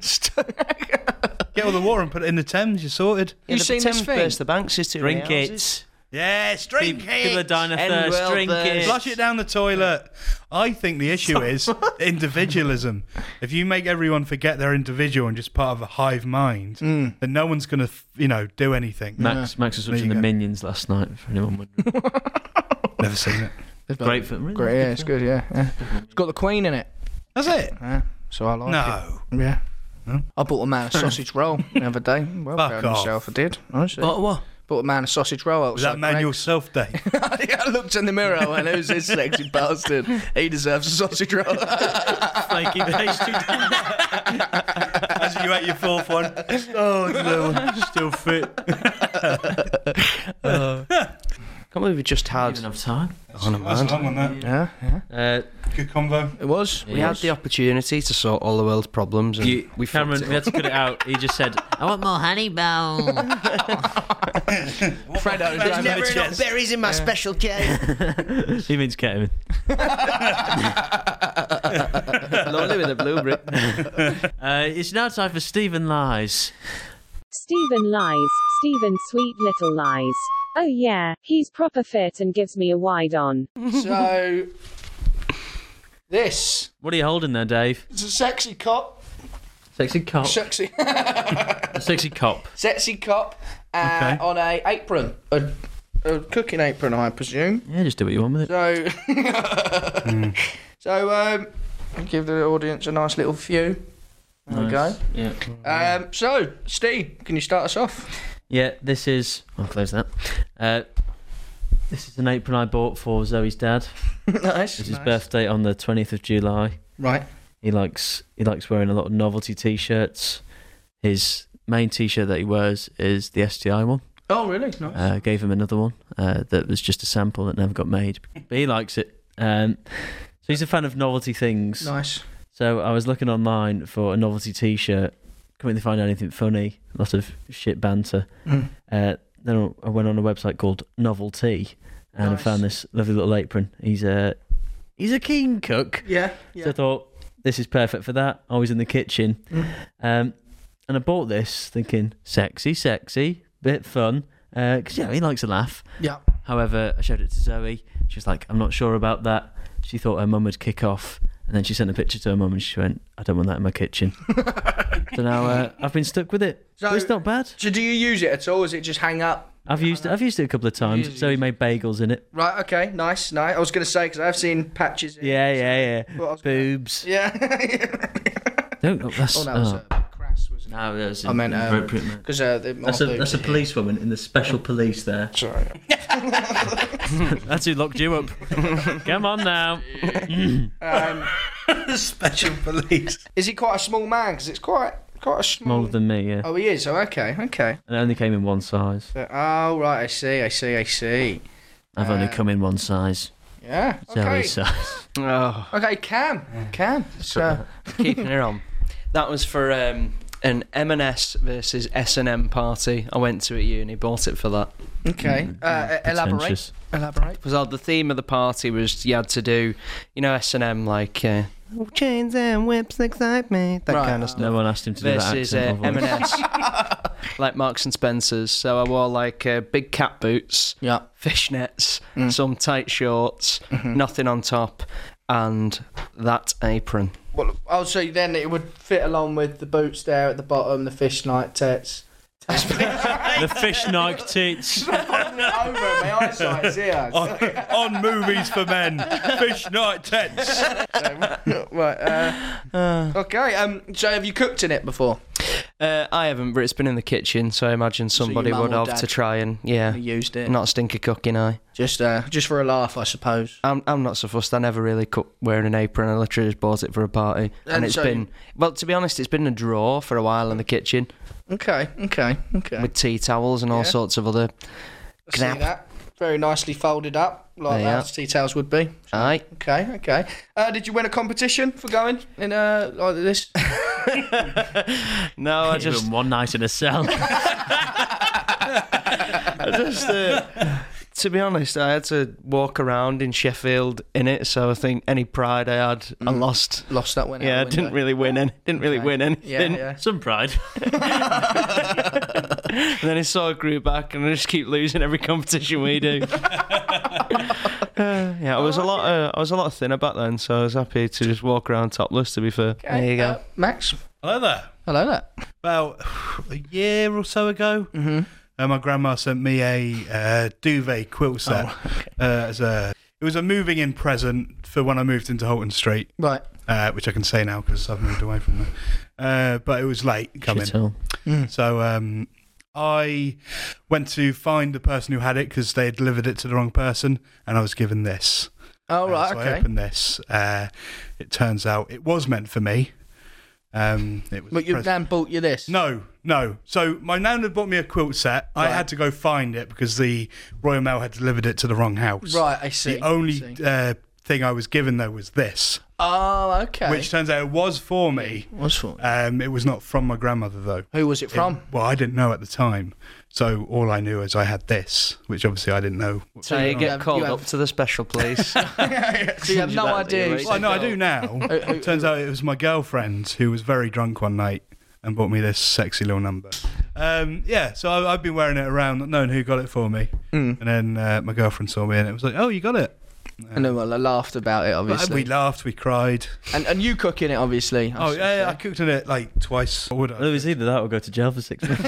Get all the water and put it in the Thames, you're sorted. Yeah, You've the seen Thames this thing? burst the banks. Is too many Drink houses. it. Yes, drink People, people are dying of And thirst. well Drink thirst. it. Flush it down the toilet. I think the issue is individualism. If you make everyone forget they're individual and just part of a hive mind, then no one's going to, you know, do anything. Max, Max was There you watching The go. Minions last night, for anyone wondering. Never seen it. Great film, really. Great, yeah, it's good, yeah, yeah. It's got the Queen in it. That's it? Yeah, so I like No. it. Yeah. No? I bought a man a sausage roll the other day. Well, Fuck proud of off. myself, I did. Honestly. What? What? Bought a man a sausage roll. Was that Manuel Self Day? Yeah, I looked in the mirror and went, who's this sexy bastard? He deserves a sausage roll. Flaky pastry. As you ate your fourth one. Oh, no, still fit. Can't believe we just had. Didn't have time. On a That's a man. long one, that. Yeah, yeah. Uh, Good convo. It was. We had the opportunity to sort all the world's problems, and you, we fucked Cameron, it we had to cut it out. He just said, "I want more honey bone." Fredo was There's going never like, enough berries in my special cake. He means ketamine. Lovely with a blueberry. Uh, it's now time for Stephen Lies. Stephen lies. Stephen sweet little lies. Oh yeah, he's proper fit and gives me a wide on. So, this What are you holding there, Dave? is a sexy cop. Sexy cop. Sexy, A sexy cop. sexy cop uh, Okay. on a apron. A, a cooking apron, I presume. Yeah, just do what you want with it. So, so um, give the audience a nice little view. There we go. Yeah. Um, so, Steve, can you start us off? Yeah, this is. I'll close that. Uh, this is an apron I bought for Zoe's dad. Nice. It's his nice. birthday on the twentieth of July. Right. He likes he likes wearing a lot of novelty t-shirts. His main t-shirt that he wears is the S T I one. Oh, really? Nice. Uh, gave him another one uh, that was just a sample that never got made, but he likes it. Um, so he's a fan of novelty things. Nice. So I was looking online for a novelty t-shirt. Couldn't really find anything funny. A lot of shit banter. Mm. Uh, then I went on a website called Novelty, and Nice. I found this lovely little apron. He's a he's a keen cook. Yeah. So I thought, this is perfect for that. Always in the kitchen. Mm. Um, and I bought this thinking, sexy, sexy, bit fun. Because, yeah, he likes a laugh. Yeah. However, I showed it to Zoe. She was like, I'm not sure about that. She thought her mum would kick off. And then she sent a picture to her mum and she went, I don't want that in my kitchen. So now uh, I've been stuck with it. So- But it's not bad. So, do you use it at all? Or is it just hang up? I've used it. I've used it a couple of times. Use it, Zoe use made bagels in it. Right. Okay. Nice. Nice. I was going to say because I've seen patches. In Yeah, yeah, What I yeah. was gonna- Boobs. Yeah. Don't. Oh, that's, oh, that was oh. uh, crass. No, that's I meant, um, inappropriate, mate. Because uh, the- That's my a, that's a boobs- policewoman in the special police there. Sorry. That's who locked you up. Come on now. Um, Special police. is he quite a small man? Because it's quite quite a small. Smaller than me, yeah. Oh, he is. Oh, okay, okay. And it only came in one size. Uh, Oh, right. I see. I see. I see. I've only Uh, come in one size. Yeah. Zoe Okay. size. Oh, Okay. Cam. Cam. So, keeping it on. That was for um, an M and S versus S and M party. I went to at uni, bought it for that. okay. Uh, elaborate. Pretentious. Elaborate. Because uh, the theme of the party was you had to do, you know, S and M like uh, chains and whips excite me, that Right. kind of stuff. No one asked him to do that Versus uh, accent. or M and voice. S, like Marks and Spencers. So I wore like uh, big cat boots, Yeah. fishnets, Mm. some tight shorts, Mm-hmm. nothing on top, and that apron. Well, oh, so then it would fit along with the boots there at the bottom, the fish night tits. The fish Nike tits. Over my eyesight's here. on, on movies for men. Fish night tents. Right. Uh, okay. Um. So have you cooked in it before? Uh, I haven't, but it's been in the kitchen, so I imagine your somebody mum would or have dad to try and yeah, You used it. not stink a cooking eye. Just uh, just for a laugh, I suppose. I'm I'm not so fussed. I never really cook wearing an apron. I literally just bought it for a party, and, And it's so been well. To be honest, it's been a drawer for a while in the kitchen Okay. Okay. Okay. with tea towels and all Yeah. sorts of other. See knap. that? Very nicely folded up, like There you that. are. Tea towels would be. Aye. Okay. Okay. Uh, did you win a competition for going in uh like this? No, I Just just one night in a cell. I just. Uh, to be honest, I had to walk around in Sheffield in it, so I think any pride I had, I lost. Lost that one. out Yeah, I the didn't window. really win any. Didn't really Okay. win Yeah. anything. Yeah. Some pride. And then it sort of grew back, and I just keep losing every competition we do. Uh, yeah, I was a lot. Uh, I was a lot thinner back then, so I was happy to just walk around topless. To be fair, Okay, there you go. uh, Max. Hello there. Hello there. About a year or so ago, Mm-hmm. uh, my grandma sent me a uh, duvet quilt set. Oh, okay. uh, as a, it was a moving in present for when I moved into Holton Street, Right. uh, which I can say now because I've moved away from there. Uh, but it was late coming. Shithole. So um, I went to find the person who had it because they had delivered it to the wrong person, and I was given this. Oh, Uh, right. so I Okay. opened this. Uh, it turns out it was meant for me. Um, it was But your pres- nan bought you this. No, no. So my nan had bought me a quilt set. I Right. had to go find it because the Royal Mail had delivered it to the wrong house. Right. I see. The only I see. uh, thing I was given though was this, Oh, okay. which turns out it was for me. was for? Um, it was not from my grandmother though. Who was it from? It- well, I didn't know at the time. So all I knew is I had this, which obviously I didn't know. So you you get have- called you have- up to the special police. So you have no That idea. way, who right? Well, sent no, I it do off. now. Who- who- It turns out it was my girlfriend who was very drunk one night and bought me this sexy little number. Um, yeah, so I, I've been wearing it around, not knowing who got it for me. Mm. And then uh, my girlfriend saw me and it was like, oh, you got it. And then well, I laughed about it, But obviously. we laughed, we cried. and and you cooking it, obviously. Oh, yeah, yeah, I cooked in it like twice. What would I? Well, it was either that or go to jail for six months.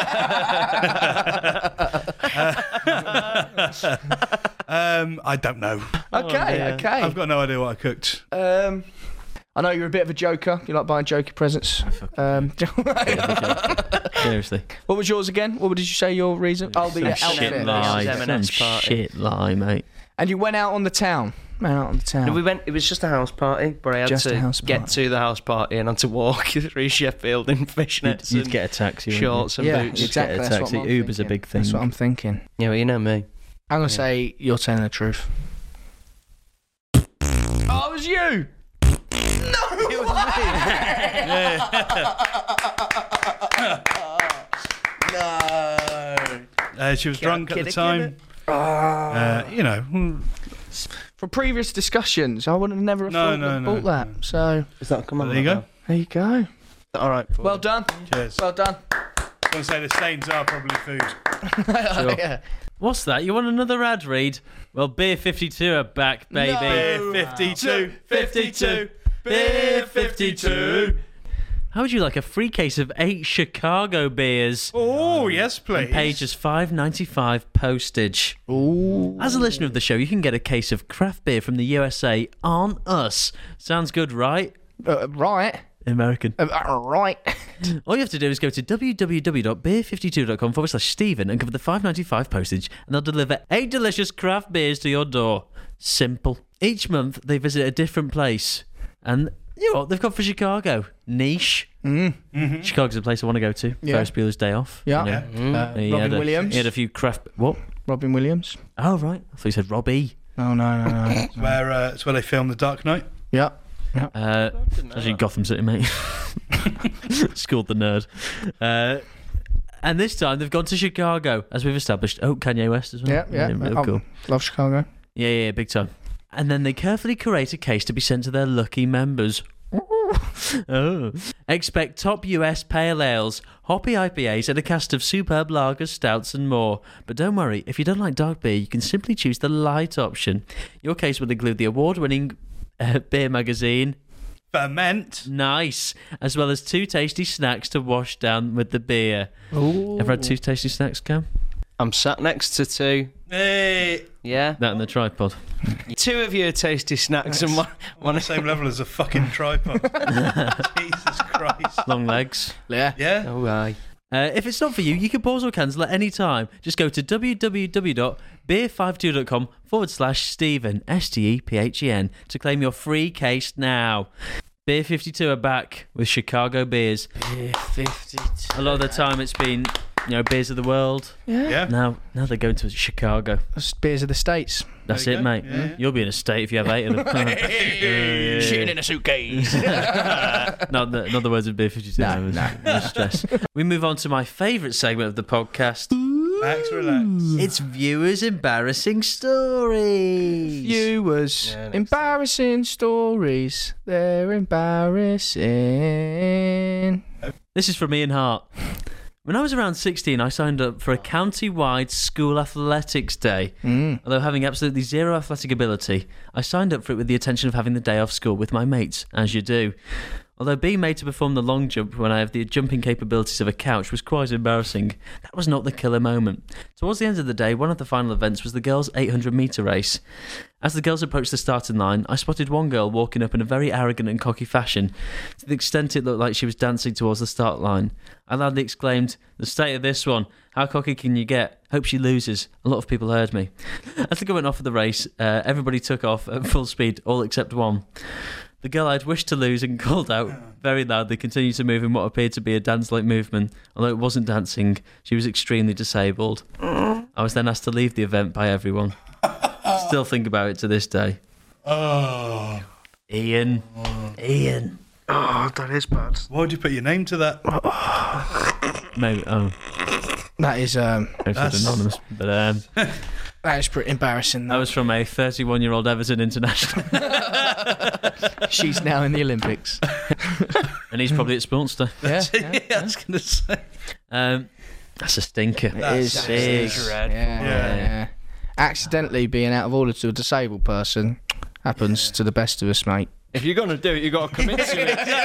um, I don't know. Okay. dear. Okay. I've got no idea what I cooked. Um, I know you're a bit of a joker. You like buying jokey presents. Um, Seriously. what was yours again? What did you say your reason? Oh, the Some outfit. shit lie. This is M and S Some party. shit lie, mate. And you went out on the town. Went out on the town. No, we went. It was just a house party, but I had Just a to house get party. to the house party and had to walk through Sheffield in fishnets You'd, you'd and get a taxi. wouldn't you? shorts and yeah, boots. You'd exactly. get a That's taxi. what I'm Uber's a thinking. big thing. That's what I'm thinking. Yeah, well, you know me. I'm gonna say you're telling the truth. Oh, it was you. No, it was no. Uh, she was drunk at the kid time. Uh, you know. mm, From previous discussions, I would have never have No, thought no, of no, bought that. no. So Is that come on? There you go. there you go. All right. Well done. Cheers. Well done. I want to say the stains are probably food. Yeah. What's that? You want another ad read? Well, Beer fifty-two are back, baby. No. Beer fifty-two, fifty-two, Beer fifty-two. How would you like a free case of eight Chicago beers? Oh, yes, please. Pages five ninety-five postage. Ooh. As a listener of the show, you can get a case of craft beer from the U S A on us. Sounds good, right? Uh, right. American. Uh, all right. All you have to do is go to www.beer fifty-two dot com forward slash Stephen and cover the five ninety-five postage, and they'll deliver eight delicious craft beers to your door. Simple. Each month they visit a different place, and you know what? They've gone for Chicago. Niche. Mm. Mm-hmm. Chicago's a place I want to go to. Yeah. Ferris Bueller's Day Off. Yeah. You know. Mm. Uh, He Robin had a, Williams. He had a few craft. What? Robin Williams. Oh right. I thought you said Robbie. Oh, no, no, no. It's where, uh, it's where they filmed The Dark Knight. Yeah. Uh, actually, Gotham City, mate. Schooled the nerd. Uh, and this time they've gone to Chicago, as we've established. Oh, Kanye West as well. Yeah, yeah. real Oh, cool. Love Chicago. Yeah, yeah, big time. And then they carefully curate a case to be sent to their lucky members. Oh. Expect top U S pale ales, hoppy I P As, and a cast of superb lagers, stouts, and more. But don't worry, if you don't like dark beer, you can simply choose the light option. Your case will include the award-winning uh, beer magazine. Ferment. Nice, as well as two tasty snacks to wash down with the beer. Ooh. Ever had two tasty snacks, Cam? I'm sat next to two. Hey. Yeah. That and the tripod. Two of you are tasty snacks and one, On one the same level as a fucking tripod. Jesus Christ. Long legs. Yeah. Yeah? Oh, aye. Uh, if it's not for you, you can pause or cancel at any time. Just go to www.beer52.com forward slash Stephen, S T E P H E N, to claim your free case now. Beer fifty-two are back with Chicago beers. Beer fifty-two. A lot of the time it's been, you know, beers of the world. Yeah. Yeah. Now, now they're going to Chicago. That's beers of the States. That's There it, you go. mate. Yeah, yeah. You'll be in a state if you have eight of them. Shitting in a suitcase. Not the, not the words of Beer fifty-two. No, no, no, no stress. We move on to my favourite segment of the podcast. Max, relax. It's viewers' embarrassing stories. Viewers. Yeah, next Embarrassing stories. They're embarrassing. This is from Ian Hart. When I was around sixteen, I signed up for a county-wide school athletics day. Mm. Although having absolutely zero athletic ability, I signed up for it with the intention of having the day off school with my mates, as you do. Although being made to perform the long jump when I have the jumping capabilities of a couch was quite embarrassing, that was not the killer moment. Towards the end of the day, one of the final events was the girls' eight hundred metre race. As the girls approached the starting line, I spotted one girl walking up in a very arrogant and cocky fashion, to the extent it looked like she was dancing towards the start line. I loudly exclaimed, "The state of this one, how cocky can you get? Hope she loses." A lot of people heard me. As the girl went off of the race, uh, everybody took off at full speed, all except one. The girl I'd wished to lose and called out very loudly continued to move in what appeared to be a dance-like movement. Although it wasn't dancing, she was extremely disabled. I was then asked to leave the event by everyone. Still think about it to this day. Oh. Ian. Ian. Oh, that is bad. Why would you put your name to that? Maybe, oh, That is um maybe That's- it's anonymous. But um, that is pretty embarrassing. that was from a thirty-one-year-old Everton international. She's now in the Olympics. And he's probably at Spunster. Yeah, Yeah, I was going to say. Um, that's a stinker. It is big. Yeah, yeah, yeah. Accidentally being out of order to a disabled person happens to the best of us, mate. If you're going to do it, you've got to commit to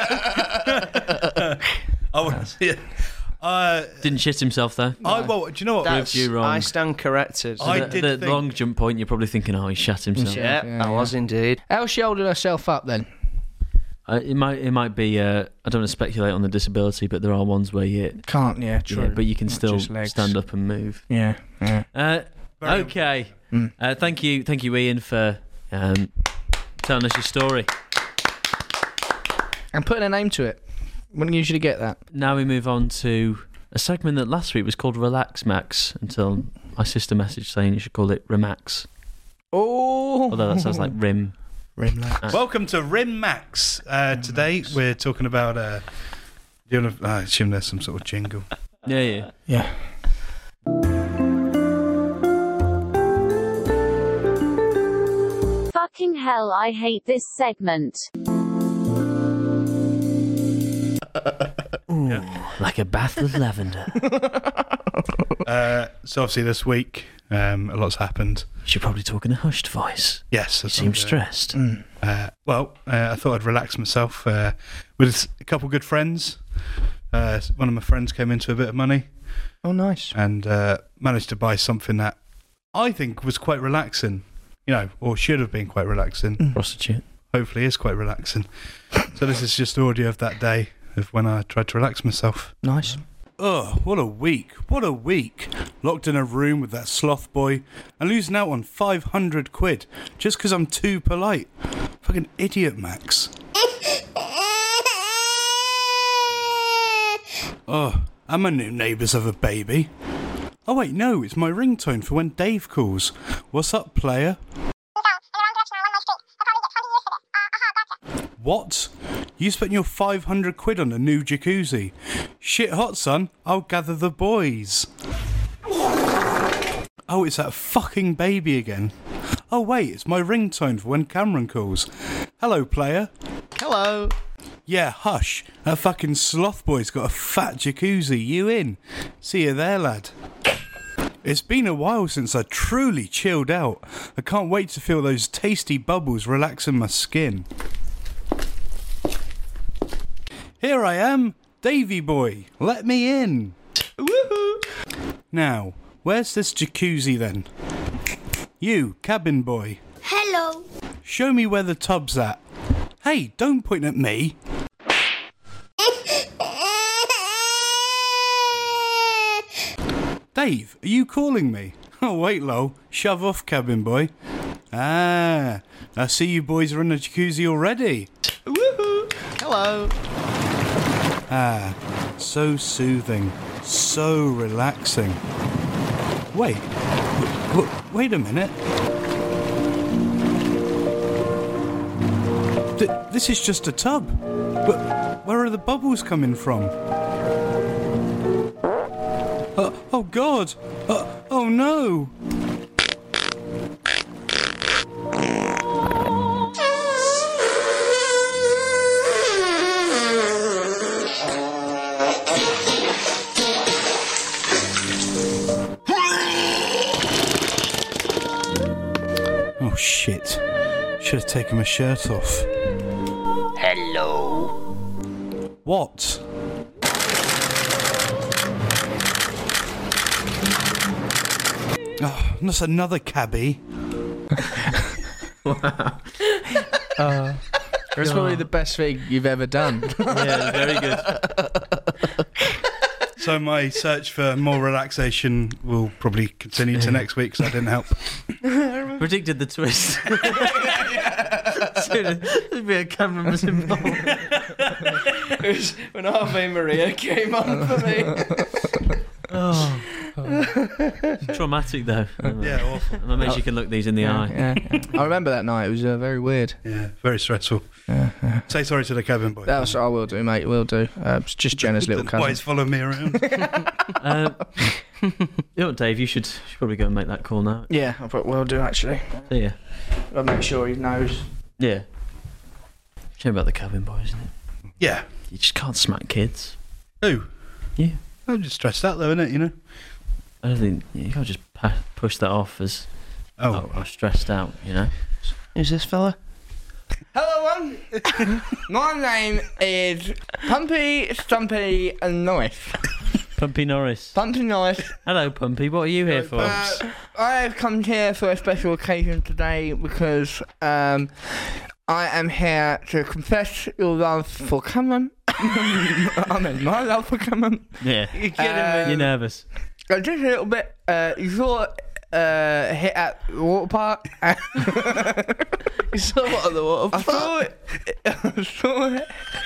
it. I want yeah. Uh, Didn't shit himself, though. I, well, do you know what? That's, you wrong. I stand corrected. I the, did the think- long jump point, you're probably thinking, oh, he shat himself. yeah, Yeah, I was indeed. How's she holding herself up then? Uh, it might it might be, uh, I don't want to speculate on the disability, but there are ones where you, Can't, yeah, true. yeah, but you can Not still just legs. stand up and move. Yeah, yeah. Uh, Very- okay. Mm. Uh, thank you, thank you, Ian, for um, telling us your story. And putting a name to it. Wouldn't usually get that. Now we move on to a segment that last week was called Relax Max, until my sister messaged saying you should call it Remax. Oh! Although that sounds like Rim. Rimlax. Welcome to Rim Max. Uh, today we're talking about. Uh, do you want to, I assume there's some sort of jingle. Yeah, yeah. Yeah. Fucking hell, I hate this segment. Ooh, like a bath with lavender. Uh, so obviously this week, um, a lot's happened. You should probably talk in a hushed voice. Yes, You that's seem what I'm doing. stressed. Mm. Uh, well, uh, I thought I'd relax myself uh, with a couple of good friends. Uh, one of my friends came into a bit of money Oh, nice. and uh, managed to buy something that I think was quite relaxing, you know, or should have been quite relaxing. Mm. Prostitute. hopefully is quite relaxing. So this is just audio of that day of when I tried to relax myself. Nice. Oh, what a week. What a week. Locked in a room with that sloth boy and losing out on five hundred quid just because I'm too polite. Fucking idiot, Max. Oh, and my new neighbours have a baby. Oh wait, no, it's my ringtone for when Dave calls. What's up, player? What? You spent your five hundred quid on a new jacuzzi. Shit hot, son. I'll gather the boys. Oh, it's that fucking baby again. Oh wait, it's my ringtone for when Cameron calls. Hello, player. Hello. Yeah, hush. That fucking sloth boy's got a fat jacuzzi. You in? See you there, lad. It's been a while since I truly chilled out. I can't wait to feel those tasty bubbles relaxing my skin. Here I am, Davy boy. Let me in. Woohoo! Now, where's this jacuzzi then? You, cabin boy. Hello. Show me where the tub's at. Hey, don't point at me. Dave, are you calling me? Oh, wait, lol. Shove off, cabin boy. Ah, I see you boys are in the jacuzzi already. Woohoo! Hello. Ah, so soothing. So relaxing. Wait. W- w- wait a minute. Th- this is just a tub. But where are the bubbles coming from? Uh, oh, God. Uh, oh, no. Oh, shit. Should have taken my shirt off. Hello. What? Oh, that's another cabbie. Wow. Uh, That's probably the best thing you've ever done. Yeah, very good. So my search for more relaxation will probably continue to next week, so that didn't help. Predicted the twist. Soon there'd be a camera was involved. It was when Ave Maria came on for me. Oh. It's traumatic though. Yeah, awful. That makes you can look these in the eye. Yeah, yeah. I remember that night. It was uh, very weird. Yeah, very stressful. Yeah, yeah. Say sorry to the cabin boy. That's what I will do, mate. Will do. Uh, it's just Jenna's little Why cousin. he's following me around. Um, you know what, Dave? You should, should probably go and make that call now. Yeah, I thought will do actually. See ya. I'll make sure he knows. Yeah. Shame about the cabin boy, isn't it? Yeah. You just can't smack kids. Who? Yeah. I'm just stressed out though, innit, you know? I don't think you can't just pa- push that off as Oh. oh, I'm stressed out. You know. Who's this fella? Hello, everyone. My name is Pumpy, Stumpy, and Norris. Pumpy Norris. Pumpy Norris. Hello, Pumpy. What are you here for? Uh, I have come here for a special occasion today because um, I am here to confess your love for Cameron. I mean, my love for Cameron. Yeah. You kidding Um, You're nervous. Uh, just a little bit. Uh, you saw uh, hit at the water park. You saw what at the water I park? saw it. I saw it.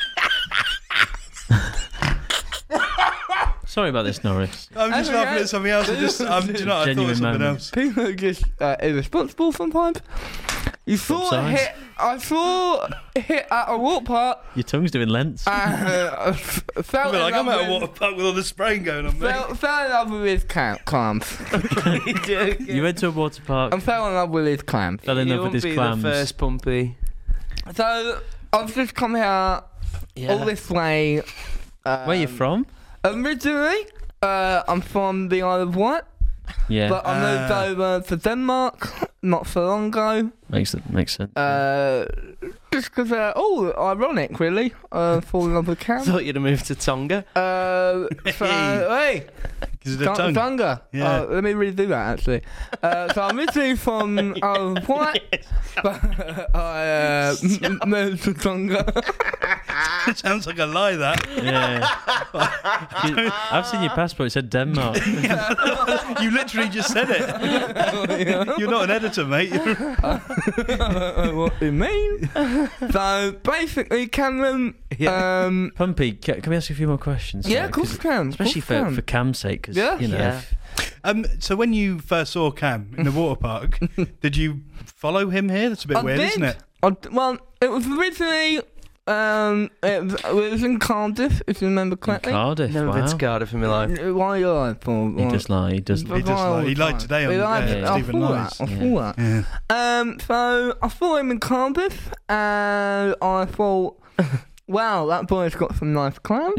Sorry about this, Norris. I'm just That's laughing okay. at something else. I just, um, do you know, what? I thought Genuine of something moment. else. People are just uh, irresponsible sometimes. You saw it Upsides. hit. I saw it hit at a water park. Your tongue's doing lengths. Uh, I f- fell I feel in like I'm love at a with- water park with all the spraying going on, mate. Fell, fell in love with his clam- clams. You went to a water park. I fell in love with his clams. Fell in You love with won't his be clams. the first Pumpy. So I've just come here all this way. Um, Where you from? Originally, uh, I'm from the Isle of Wight, Yeah, but I moved Ah. over to Denmark not so long ago. makes it makes sense. Uh, just because, uh, oh, ironic, really. Uh, falling in love with I Cam. thought you'd have moved to Tonga. Uh, so, hey, Is it a Tung- tongue? Tonga. Yeah. Uh, let me redo that actually. Uh, so I'm originally from uh, White, but I uh, m- m- moved to Tonga. It sounds like a lie, that. Yeah. You- I've seen your passport. It said Denmark. You literally just said it. You're not an editor, mate. You're... What do you mean? So basically, Cameron. Um, Pumpy, ca- can we ask you a few more questions? yeah, Sorry, of course 'cause- we can. Especially of course we for, for can. Cam's sake, because, Yeah. you know, Yeah. if- Um, so when you first saw Cam in the water park, did you follow him here? That's a bit I weird, did. isn't it? I d- well, it was originally. Um, it was, it was in Cardiff, if you remember in correctly. Cardiff, Never wow. been to Cardiff in my life. Why are you lying for? He does lie, he does But lie. He does why all lie. the He lied time? today on, He uh, lied- Yeah. I Stephen thought Lies. that, I Yeah. thought that. Yeah. Um, so I saw him in Cardiff, and I thought, wow, that boy's got some nice clams.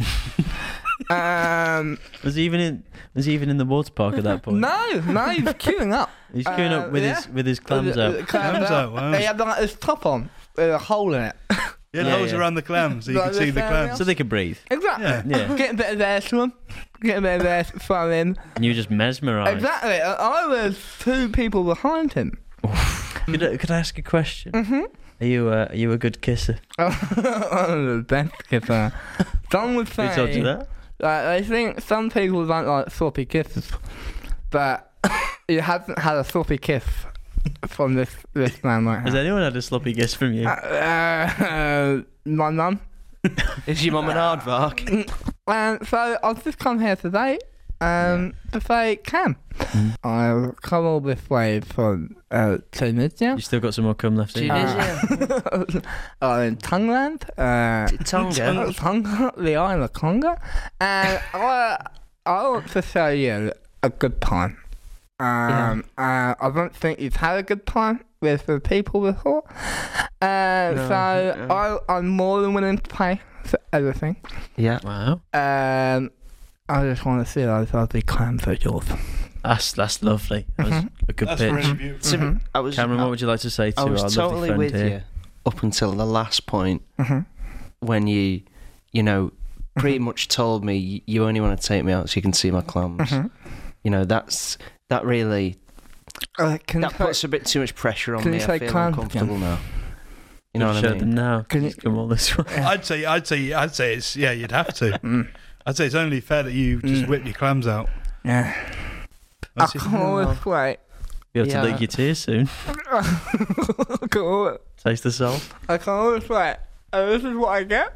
um, Was he even in? Was he even in the water park at that point? no, no, he's queuing up. He's queuing Uh, up with his yeah. with his clams Uh, uh, out. Clams out, wow. He had like his top on, with a hole in it. He had Yeah, holes yeah. around the clams so you Like could see this the area? clams. So they could breathe. Exactly. Yeah. Yeah. Get a bit of air to him. Get a bit of air to throw in. And you were just mesmerised. Exactly. I I was two people behind him. Could I, could I ask a question? Mm-hmm. Are you uh, are you a good kisser? I'm the best kisser. Some would Who say. told you that? Like, I think some people don't like sloppy kisses, but you haven't had a sloppy kiss from this this man right Has now. anyone had a sloppy kiss from you? Uh, uh, my mum. Is your mum an aardvark? And so I've just come here today um, to say, Cam, Mm. I've come all this way from uh, Tunisia. You still got some more cum left in you? Tunisia. I'm in Tongland. Uh, Tonga. Tonga, the island of Tonga. And I, I want to show you a good time. Um, uh, I don't think you've had a good time with the people before. Uh, No, so no. I, I'm more than willing to pay for everything. Yeah. Wow, Um, I just want to see those lovely clams of yours. that's that's lovely. That was Mhm. a good That's pitch. really beautiful. So Mhm. I was. Cameron, I, what would you like to say to I our was lovely totally friend with here? you up until the last point Mm-hmm. when you, you know, pretty much told me y- you only want to take me out so you can see my clams. Mhm. You know, that's that really Uh, can that you puts a bit too much pressure on can me. you I say feel clams uncomfortable now. You know what Show I mean? them now. Can you- Just come all this way. I'd say, I'd say, I'd say it's yeah. You'd have to. Mm. I'd say it's only fair that you just Mm. whip your clams out. Yeah. I That's it. can't always wait. Be able to Yeah. lick your tears soon. I can't always- Taste the salt. I can't always wait. And this is what I get.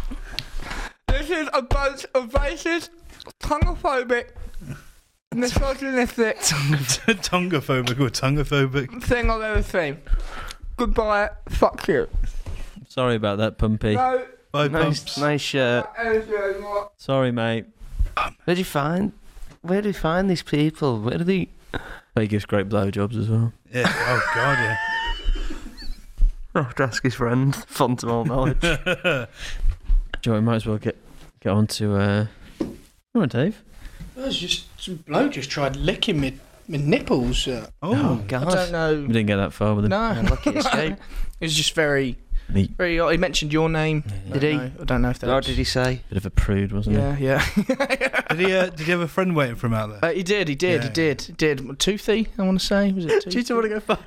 This is a bunch of racist, tonguophobic, misogynistic Tongophobic or tongophobic. thing I've ever seen. Goodbye. Fuck you. Sorry about that, Pumpy. No. Bye, Nice, pumps. nice shirt. not anything anymore. Sorry, mate. Where do you find? Where do you find these people? Where do they? But he gives great blowjobs as well. Yeah. Oh God, yeah. Oh, to ask his friend. Fun to all knowledge. Joe, we might as well get get on to. Uh... Come on, Dave. It was just some bloke just tried licking me, my nipples. Uh, Oh, I God. don't know. We didn't get that far with him. No. Yeah, lucky escape. It was just very, He, very odd. He mentioned your name. I Did don't he? know. I don't know if that What was- did he say? bit of a prude, wasn't Yeah, yeah. did he? Uh, did he have a friend waiting for him out there? Uh, he did, he did, he Yeah. did, he did. Toothy, I want to say. Was it Toothy? he? Do you want to go far?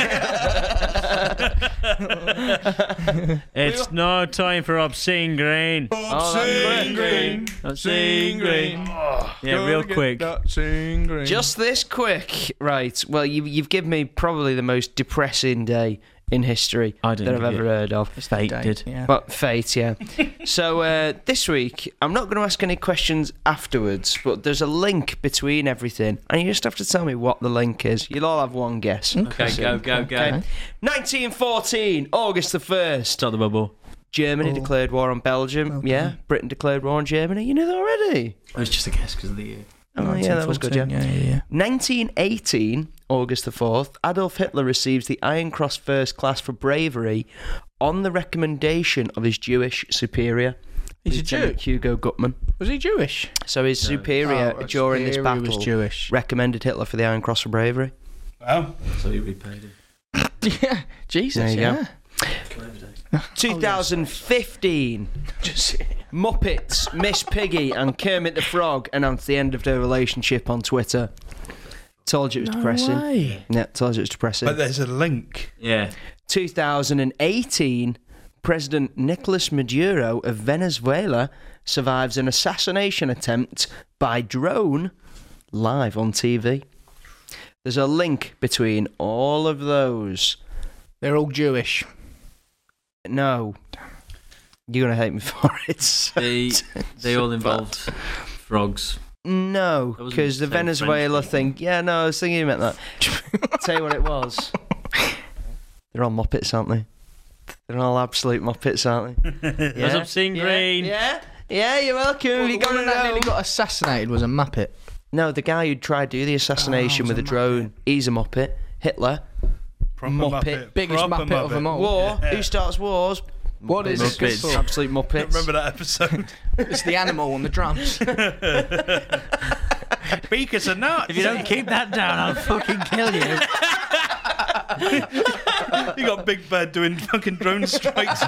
It's no time for obscene green. Oh, that's great. Obscene green. Yeah, real quick. Just this quick, right? Well, you, you've given me probably the most depressing day in history I didn't that I've give ever you- heard of. Fate did. Yeah. But fate, yeah. So uh, this week, I'm not going to ask any questions afterwards, but there's a link between everything, and you just have to tell me what the link is. You'll all have one guess. Okay, go, go, go. Okay. nineteen fourteen, August the first. Start the bubble. Germany declared war on Belgium. Yeah, Britain declared war on Germany. You knew that already? It was just a guess because of the year. Oh, yeah, that was good, yeah. Yeah, yeah, yeah. nineteen eighteen, August the fourth, Adolf Hitler receives the Iron Cross First Class for bravery on the recommendation of his Jewish superior. He's a Lieutenant Jew. Hugo Gutmann. Was he Jewish? So his superior Oh, during this superior battle was Jewish. recommended Hitler for the Iron Cross for bravery. Wow. So you repaid him. Yeah, Jesus, There you yeah. go. twenty fifteen, Muppets, Miss Piggy and Kermit the Frog announced the end of their relationship on Twitter. Told you it was depressing. way. Yeah, told you it was depressing. But there's a link. Yeah. two thousand eighteen, President Nicolas Maduro of Venezuela survives an assassination attempt by drone live on T V. There's a link between all of those. They're all Jewish. No. You're going to hate me for it. They, they all involved frogs. No, That wasn't because the the same Venezuela French thing. thing... Yeah, no, I was thinking you meant that. Tell you what it was. They're all Muppets, aren't they? They're all absolute Muppets, aren't they? As I'm seeing yeah. green. Yeah, yeah, you're welcome. Well, you the got one it that nearly now. got assassinated was a Muppet. No, the guy who tried to do the assassination Oh, with a was a drone, he's a Muppet. Hitler. Proper Muppet. Muppet. Biggest Proper Muppet of them all. War. Yeah. Who starts wars? What is Muppets. this for? Absolute Muppets. Remember that episode? It's the animal on the drums. Beakers are nuts. If you don't keep that down, I'll fucking kill you. You got Big Bird doing fucking drone strikes.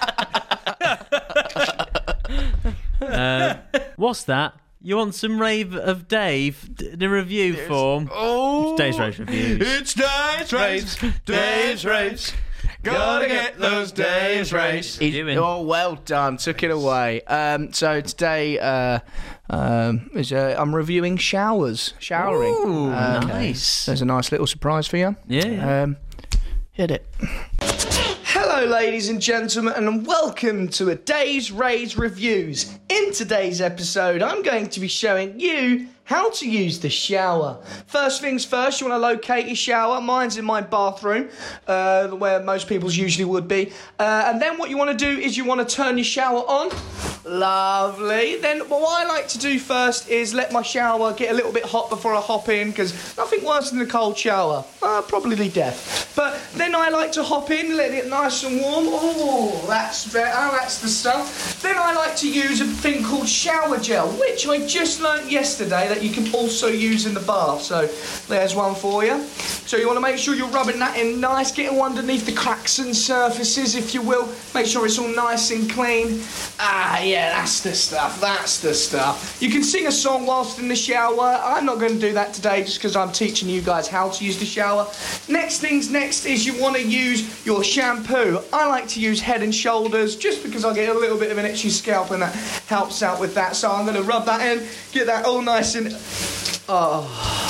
Uh, what's that? You want some rave of Dave d- in a review form? Oh, It's Dave's Rave Reviews. it's Dave's race. Dave's race. Gotta get those Dave's race. What are you doing? Oh, well done. Took it away. Um, so today, uh, um, is, uh, I'm reviewing showers, showering. Ooh, Um, nice. There's a nice little surprise for you. Yeah. Um, hit it. Hello, ladies and gentlemen, and welcome to a Dave's Rays Reviews. In today's episode, I'm going to be showing you how to use the shower. First things first, you want to locate your shower. Mine's in my bathroom, uh, where most people's usually would be. Uh, and then what you want to do is you want to turn your shower on. Lovely. Then what I like to do first is let my shower get a little bit hot before I hop in, because nothing worse than a cold shower. Uh, probably death. But then I like to hop in, let it nice and warm. Oh, that's better. That's the stuff. Then I like to use a thing called shower gel, which I just learnt yesterday that you can also use in the bath. So there's one for you. So you want to make sure you're rubbing that in nice, getting underneath the cracks and surfaces, if you will. Make sure it's all nice and clean. Ah, yeah, that's the stuff. That's the stuff. You can sing a song whilst in the shower. I'm not going to do that today just because I'm teaching you guys how to use the shower. Next things next is you want to use your shampoo. I like to use Head and Shoulders just because I get a little bit of an itchy scalp and that helps out with that. So I'm going to rub that in, get that all nice and... Oh.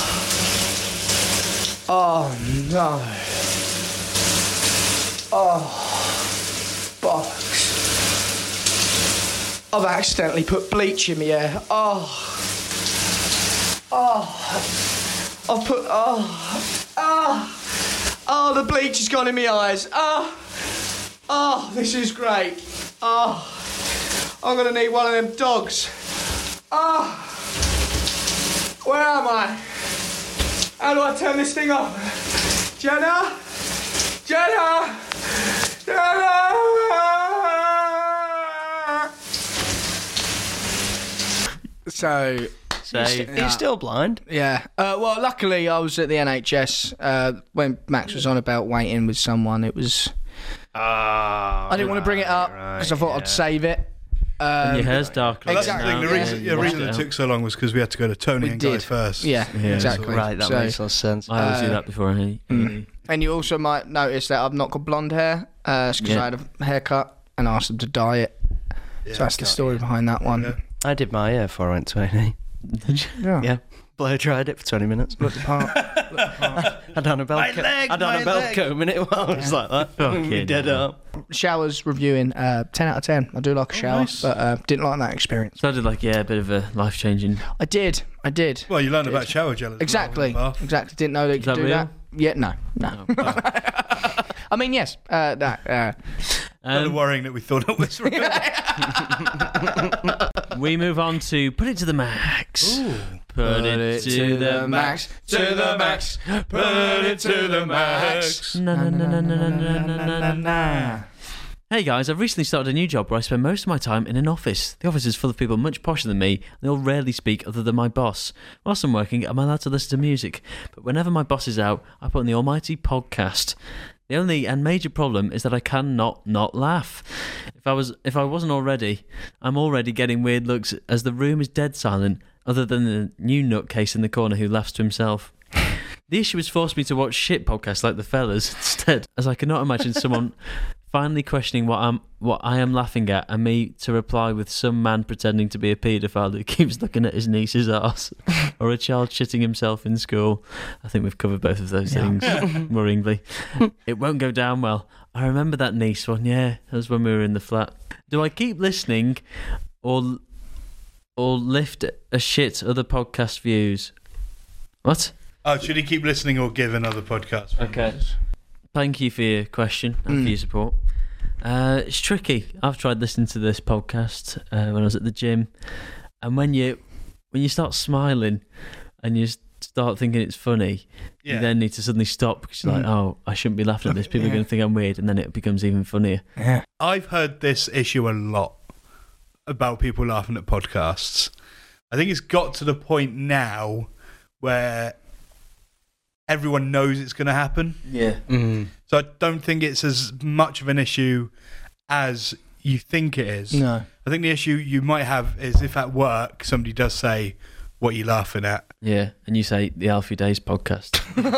Oh, no. Oh. Bollocks. I've accidentally put bleach in my hair. Oh. Oh. I've put... Oh. Oh. Oh, the bleach has gone in my eyes. Oh. Oh, this is great. Oh. I'm going to need one of them dogs. Oh. Where am I? How do I turn this thing off? Jenna? Jenna? Jenna? So, So, He's still blind. yeah. Uh, well, luckily I was at the N H S uh, when Max was on about waiting with someone. It was... Ah, I didn't want to bring it up because I thought I'd save it. Um, and your hair's darker. Well, that's the Exactly. thing. The Yeah, reason, you the washed reason it it out. took so long was because we had to go to Tony We and Guy did. first. Yeah, Yeah, exactly. Right, that So- makes all sense. I always do Uh, that before I eat. Mm. And you also might notice that I've not got blonde hair because Yeah. I had a haircut and asked them to dye it. so that's the story behind that one. I did my hair before I went to A and E. Yeah. Yeah. Blow dried it for twenty minutes. Look the part. I done a belt My co- leg, I done my a belt leg. comb and it was like that. Fucking We did hell. up. Showers reviewing uh, ten out of ten. I do like a shower, nice. but uh, didn't like that experience. Sounded like, yeah, a bit of a life changing. I did. I did. Well, you learned about shower gel as well Exactly. in the bath. Exactly. Didn't know they Is could that do real? that. Yeah. No. No. I mean, yes. Uh, that. Uh, Kind of Um, worrying that we thought it was real. we move on to Put It to the Max. Put, it, to, the max. To the max. Put it to the max. Na, na, na, na, na, na, na, na, na. Hey guys, I've recently started a new job where I spend most of my time in an office. The office is full of people much posher than me, and they'll rarely speak other than my boss. Whilst I'm working, I'm allowed to listen to music, but whenever my boss is out, I put on the almighty podcast. The only and major problem is that I cannot not laugh. If I was, if I wasn't already, I'm already getting weird looks as the room is dead silent, other than the new nutcase in the corner who laughs to himself. The issue has forced me to watch shit podcasts like The Fellas instead, as I cannot imagine someone finally questioning what I'm, what I am laughing at, and me to reply with some man pretending to be a paedophile who keeps looking at his niece's arse, or a child shitting himself in school. I think we've covered both of those things worryingly. It won't go down well. I remember that niece one. Yeah, that was when we were in the flat. Do I keep listening, or or lift a shit other podcast views? What? Oh, should he keep listening or give another podcast? Okay. Thank you for your question and Mm. for your support. Uh, it's tricky. I've tried listening to this podcast uh, when I was at the gym, and when you when you start smiling and you start thinking it's funny, Yeah. you then need to suddenly stop because you're like, oh, I shouldn't be laughing at this. People are going to think I'm weird, and then it becomes even funnier. Yeah. I've heard this issue a lot about people laughing at podcasts. I think it's got to the point now where everyone knows it's going to happen. Yeah. Mm. So I don't think it's as much of an issue as you think it is. No. I think the issue you might have is if at work somebody does say, "What are you laughing at?" Yeah, and you say the Alfie Days podcast.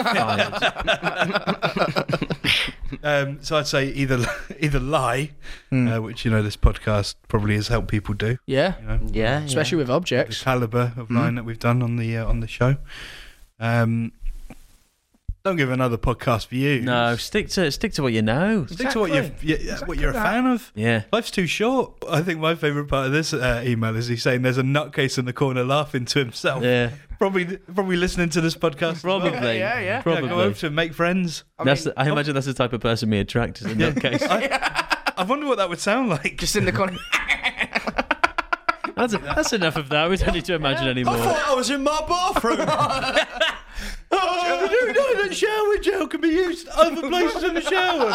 Um, so I'd say either either lie, Mm. uh, which you know this podcast probably has helped people do. Yeah. You know, Yeah, Especially with the objects. caliber of Mm. lying that we've done on the uh, on the show. Um, don't give another podcast views. No, stick to stick to what you know. Stick to what you're Exactly. yeah, Exactly what you're a that. fan of. Yeah. Life's too short. I think my favourite part of this uh, email is he's saying there's a nutcase in the corner laughing to himself. Yeah. Probably probably listening to this podcast. as well. Probably. Yeah, yeah, yeah. Probably. Yeah, go over to him, make friends. I That's mean, the, I imagine that's the type of person we attract as a nutcase. I, I wonder what that would sound like. just in the corner. That's, that's enough of that. We don't need to imagine anymore. I was in my bathroom. Oh, you know that shower gel can be used other places in the shower.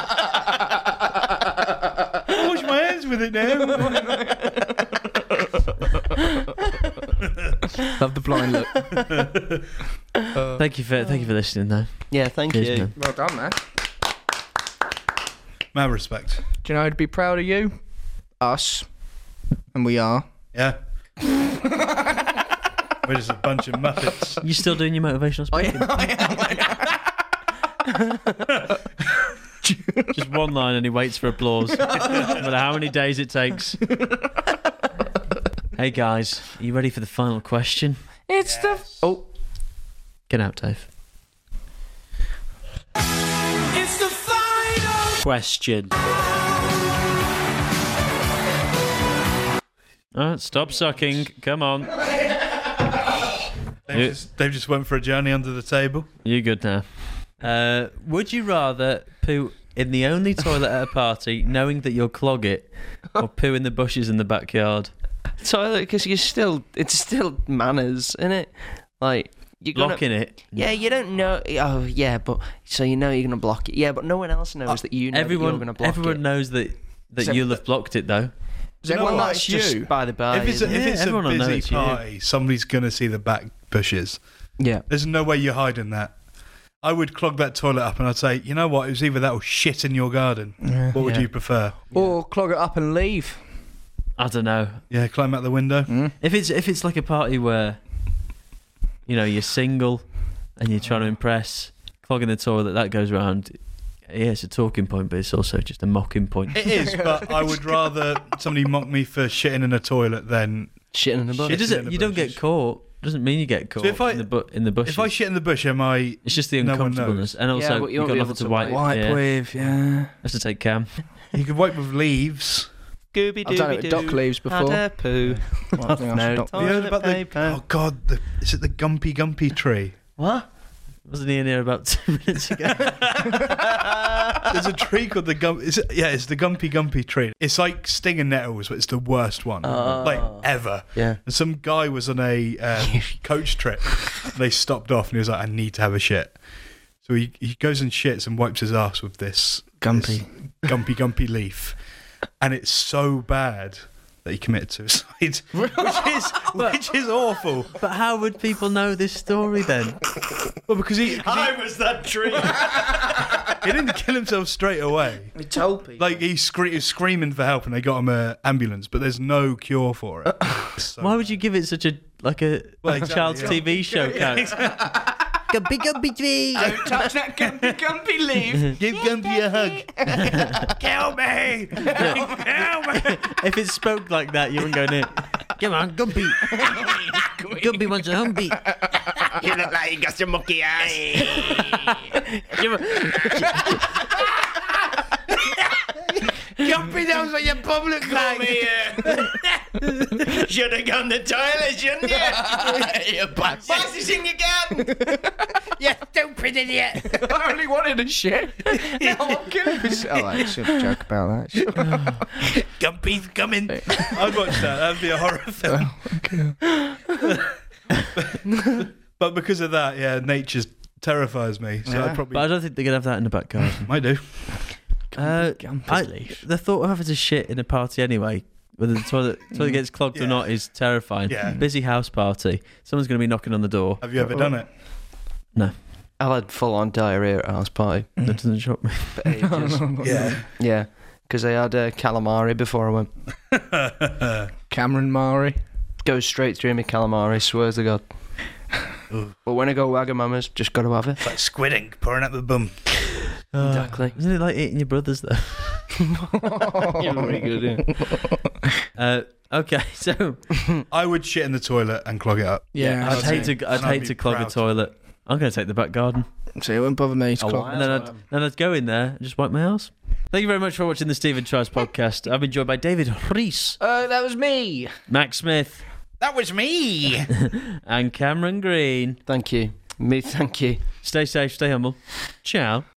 I wash my hands with it now. Love the blind look. Thank you for thank you for listening, though. Yeah, thank Cheers, you. man. Well done, man. Man, respect. Do you know who'd be proud of you? Us. And we are. Yeah. We're just a bunch of muppets. You still doing your motivational speaking? Just one line, and he waits for applause, no matter how many days it takes. Hey guys, are you ready for the final question? It's the. Oh. Get out, Dave. It's the final Question. Alright, stop sucking. Come on. They've just, they've just went for a journey under the table. You good now? Uh, would you rather poo in the only toilet at a party, knowing that you'll clog it, or poo in the bushes in the backyard? Toilet, because you're still, it's still manners, isn't it? Like, you're gonna, Blocking it. Yeah, you don't know. Oh, yeah, but so you know you're gonna block it. Yeah, but no one else knows that you know that you're Everyone, gonna block everyone it. knows that that Except you'll have blocked it, though. Is everyone what? like It's just you? by the by. if it's a, isn't if it? it's everyone will a know busy it's you. party, somebody's going to see the back bushes. yeah. There's no way you're hiding that. I would clog that toilet up and I'd say, you know what? It was either that or shit in your garden. What would Yeah. you prefer? Or clog it up and leave. I don't know. Yeah, climb out the window. Mm. If it's if it's like a party where, you know, you're single and you're trying to impress, clogging the toilet, that goes round. Yeah, it's a talking point, but it's also just a mocking point. It is, but I would rather somebody mock me for shitting in a toilet than Shitting in the bush. It Shit in doesn't. the You don't bushes. get caught. Doesn't mean you get caught if I- in the bu- in the bushes. if I shit in the bush. Am I? it's just the no one uncomfortableness, and also Yeah, but you you've won't got be nothing able to to wipe. Wipe yeah. with, yeah. Have to take cam. You could wipe with leaves. Scooby I've done it with dock leaves before. Had a poo. Well, I think I should No dock- Have you heard Toilet about the? paper. Oh God, the, is it the Gumpy Gumpy tree? What? Wasn't he in here about two minutes ago? There's a tree called the Gum. Is it, yeah, it's the Gumpy Gumpy tree. It's like stinging nettles, but it's the worst one, Oh. like ever. Yeah. And some guy was on a um, coach trip. They stopped off and he was like, "I need to have a shit." So he, he goes and shits and wipes his ass with this Gumpy. this Gumpy Gumpy leaf, and it's so bad that he committed suicide, which is which is awful. But how would people know this story then? Well, because he, 'cause I was that tree. he, he didn't kill himself straight away. We told people. Like he, scre- he was screaming for help, and they got him an ambulance, but there's no cure for it. So- Why would you give it such a like a, Well, like a exactly, child's yeah. T V show character? Gumpy, gumpy tree. Don't touch that gumpy gumpy leaf. Give Gumpy a hug. Kill me! Kill me! If it spoke like that, you wouldn't go near. Come on, Gumpy. Gumpy wants a humpy. You look like you got some monkey eyes. Gumpy knows what your bum looks like. Should have gone to the toilet, shouldn't you? You bastard. What's this in your gun? You stupid idiot. I only wanted a shit. Now I'm killing myself. Oh, I shouldn't joke about that. Gumpy's coming. I'd watch that. That'd be a horror film. But because of that, yeah, nature terrifies me. So Yeah. I'd probably But I don't think they're gonna have that in the back garden. might do. Uh, Gumpy I, leaf. the thought of having to shit in a party anyway, whether the toilet, toilet gets clogged Yeah. or not, is terrifying. Yeah. Busy house party. Someone's going to be knocking on the door. Have you ever done it? No, I had full on diarrhea at a house party that doesn't shock me. for ages. Yeah. Yeah, because I had uh, calamari before I went. Cameron Mari. Goes straight through me calamari, swears to God. But when I go Wagamama's, just got to have it. It's like squid ink pouring out the bum. Exactly. Isn't it like eating your brothers though? You're very good, yeah. Uh, okay, so I would shit in the toilet and clog it up. Yeah, I'd hate to. I'd And I'd hate be to clog a proud to. toilet. I'm going to take the back garden, So it wouldn't bother me to Oh, clog. wow. and then I'd then I'd go in there and just wipe my ass. Thank you very much for watching the Stephen Tries podcast. I've been joined by David Rees, Uh, that was me. Max Smith, That was me. and Cameron Green. Thank you. Me, thank you. Stay safe, stay humble. Ciao.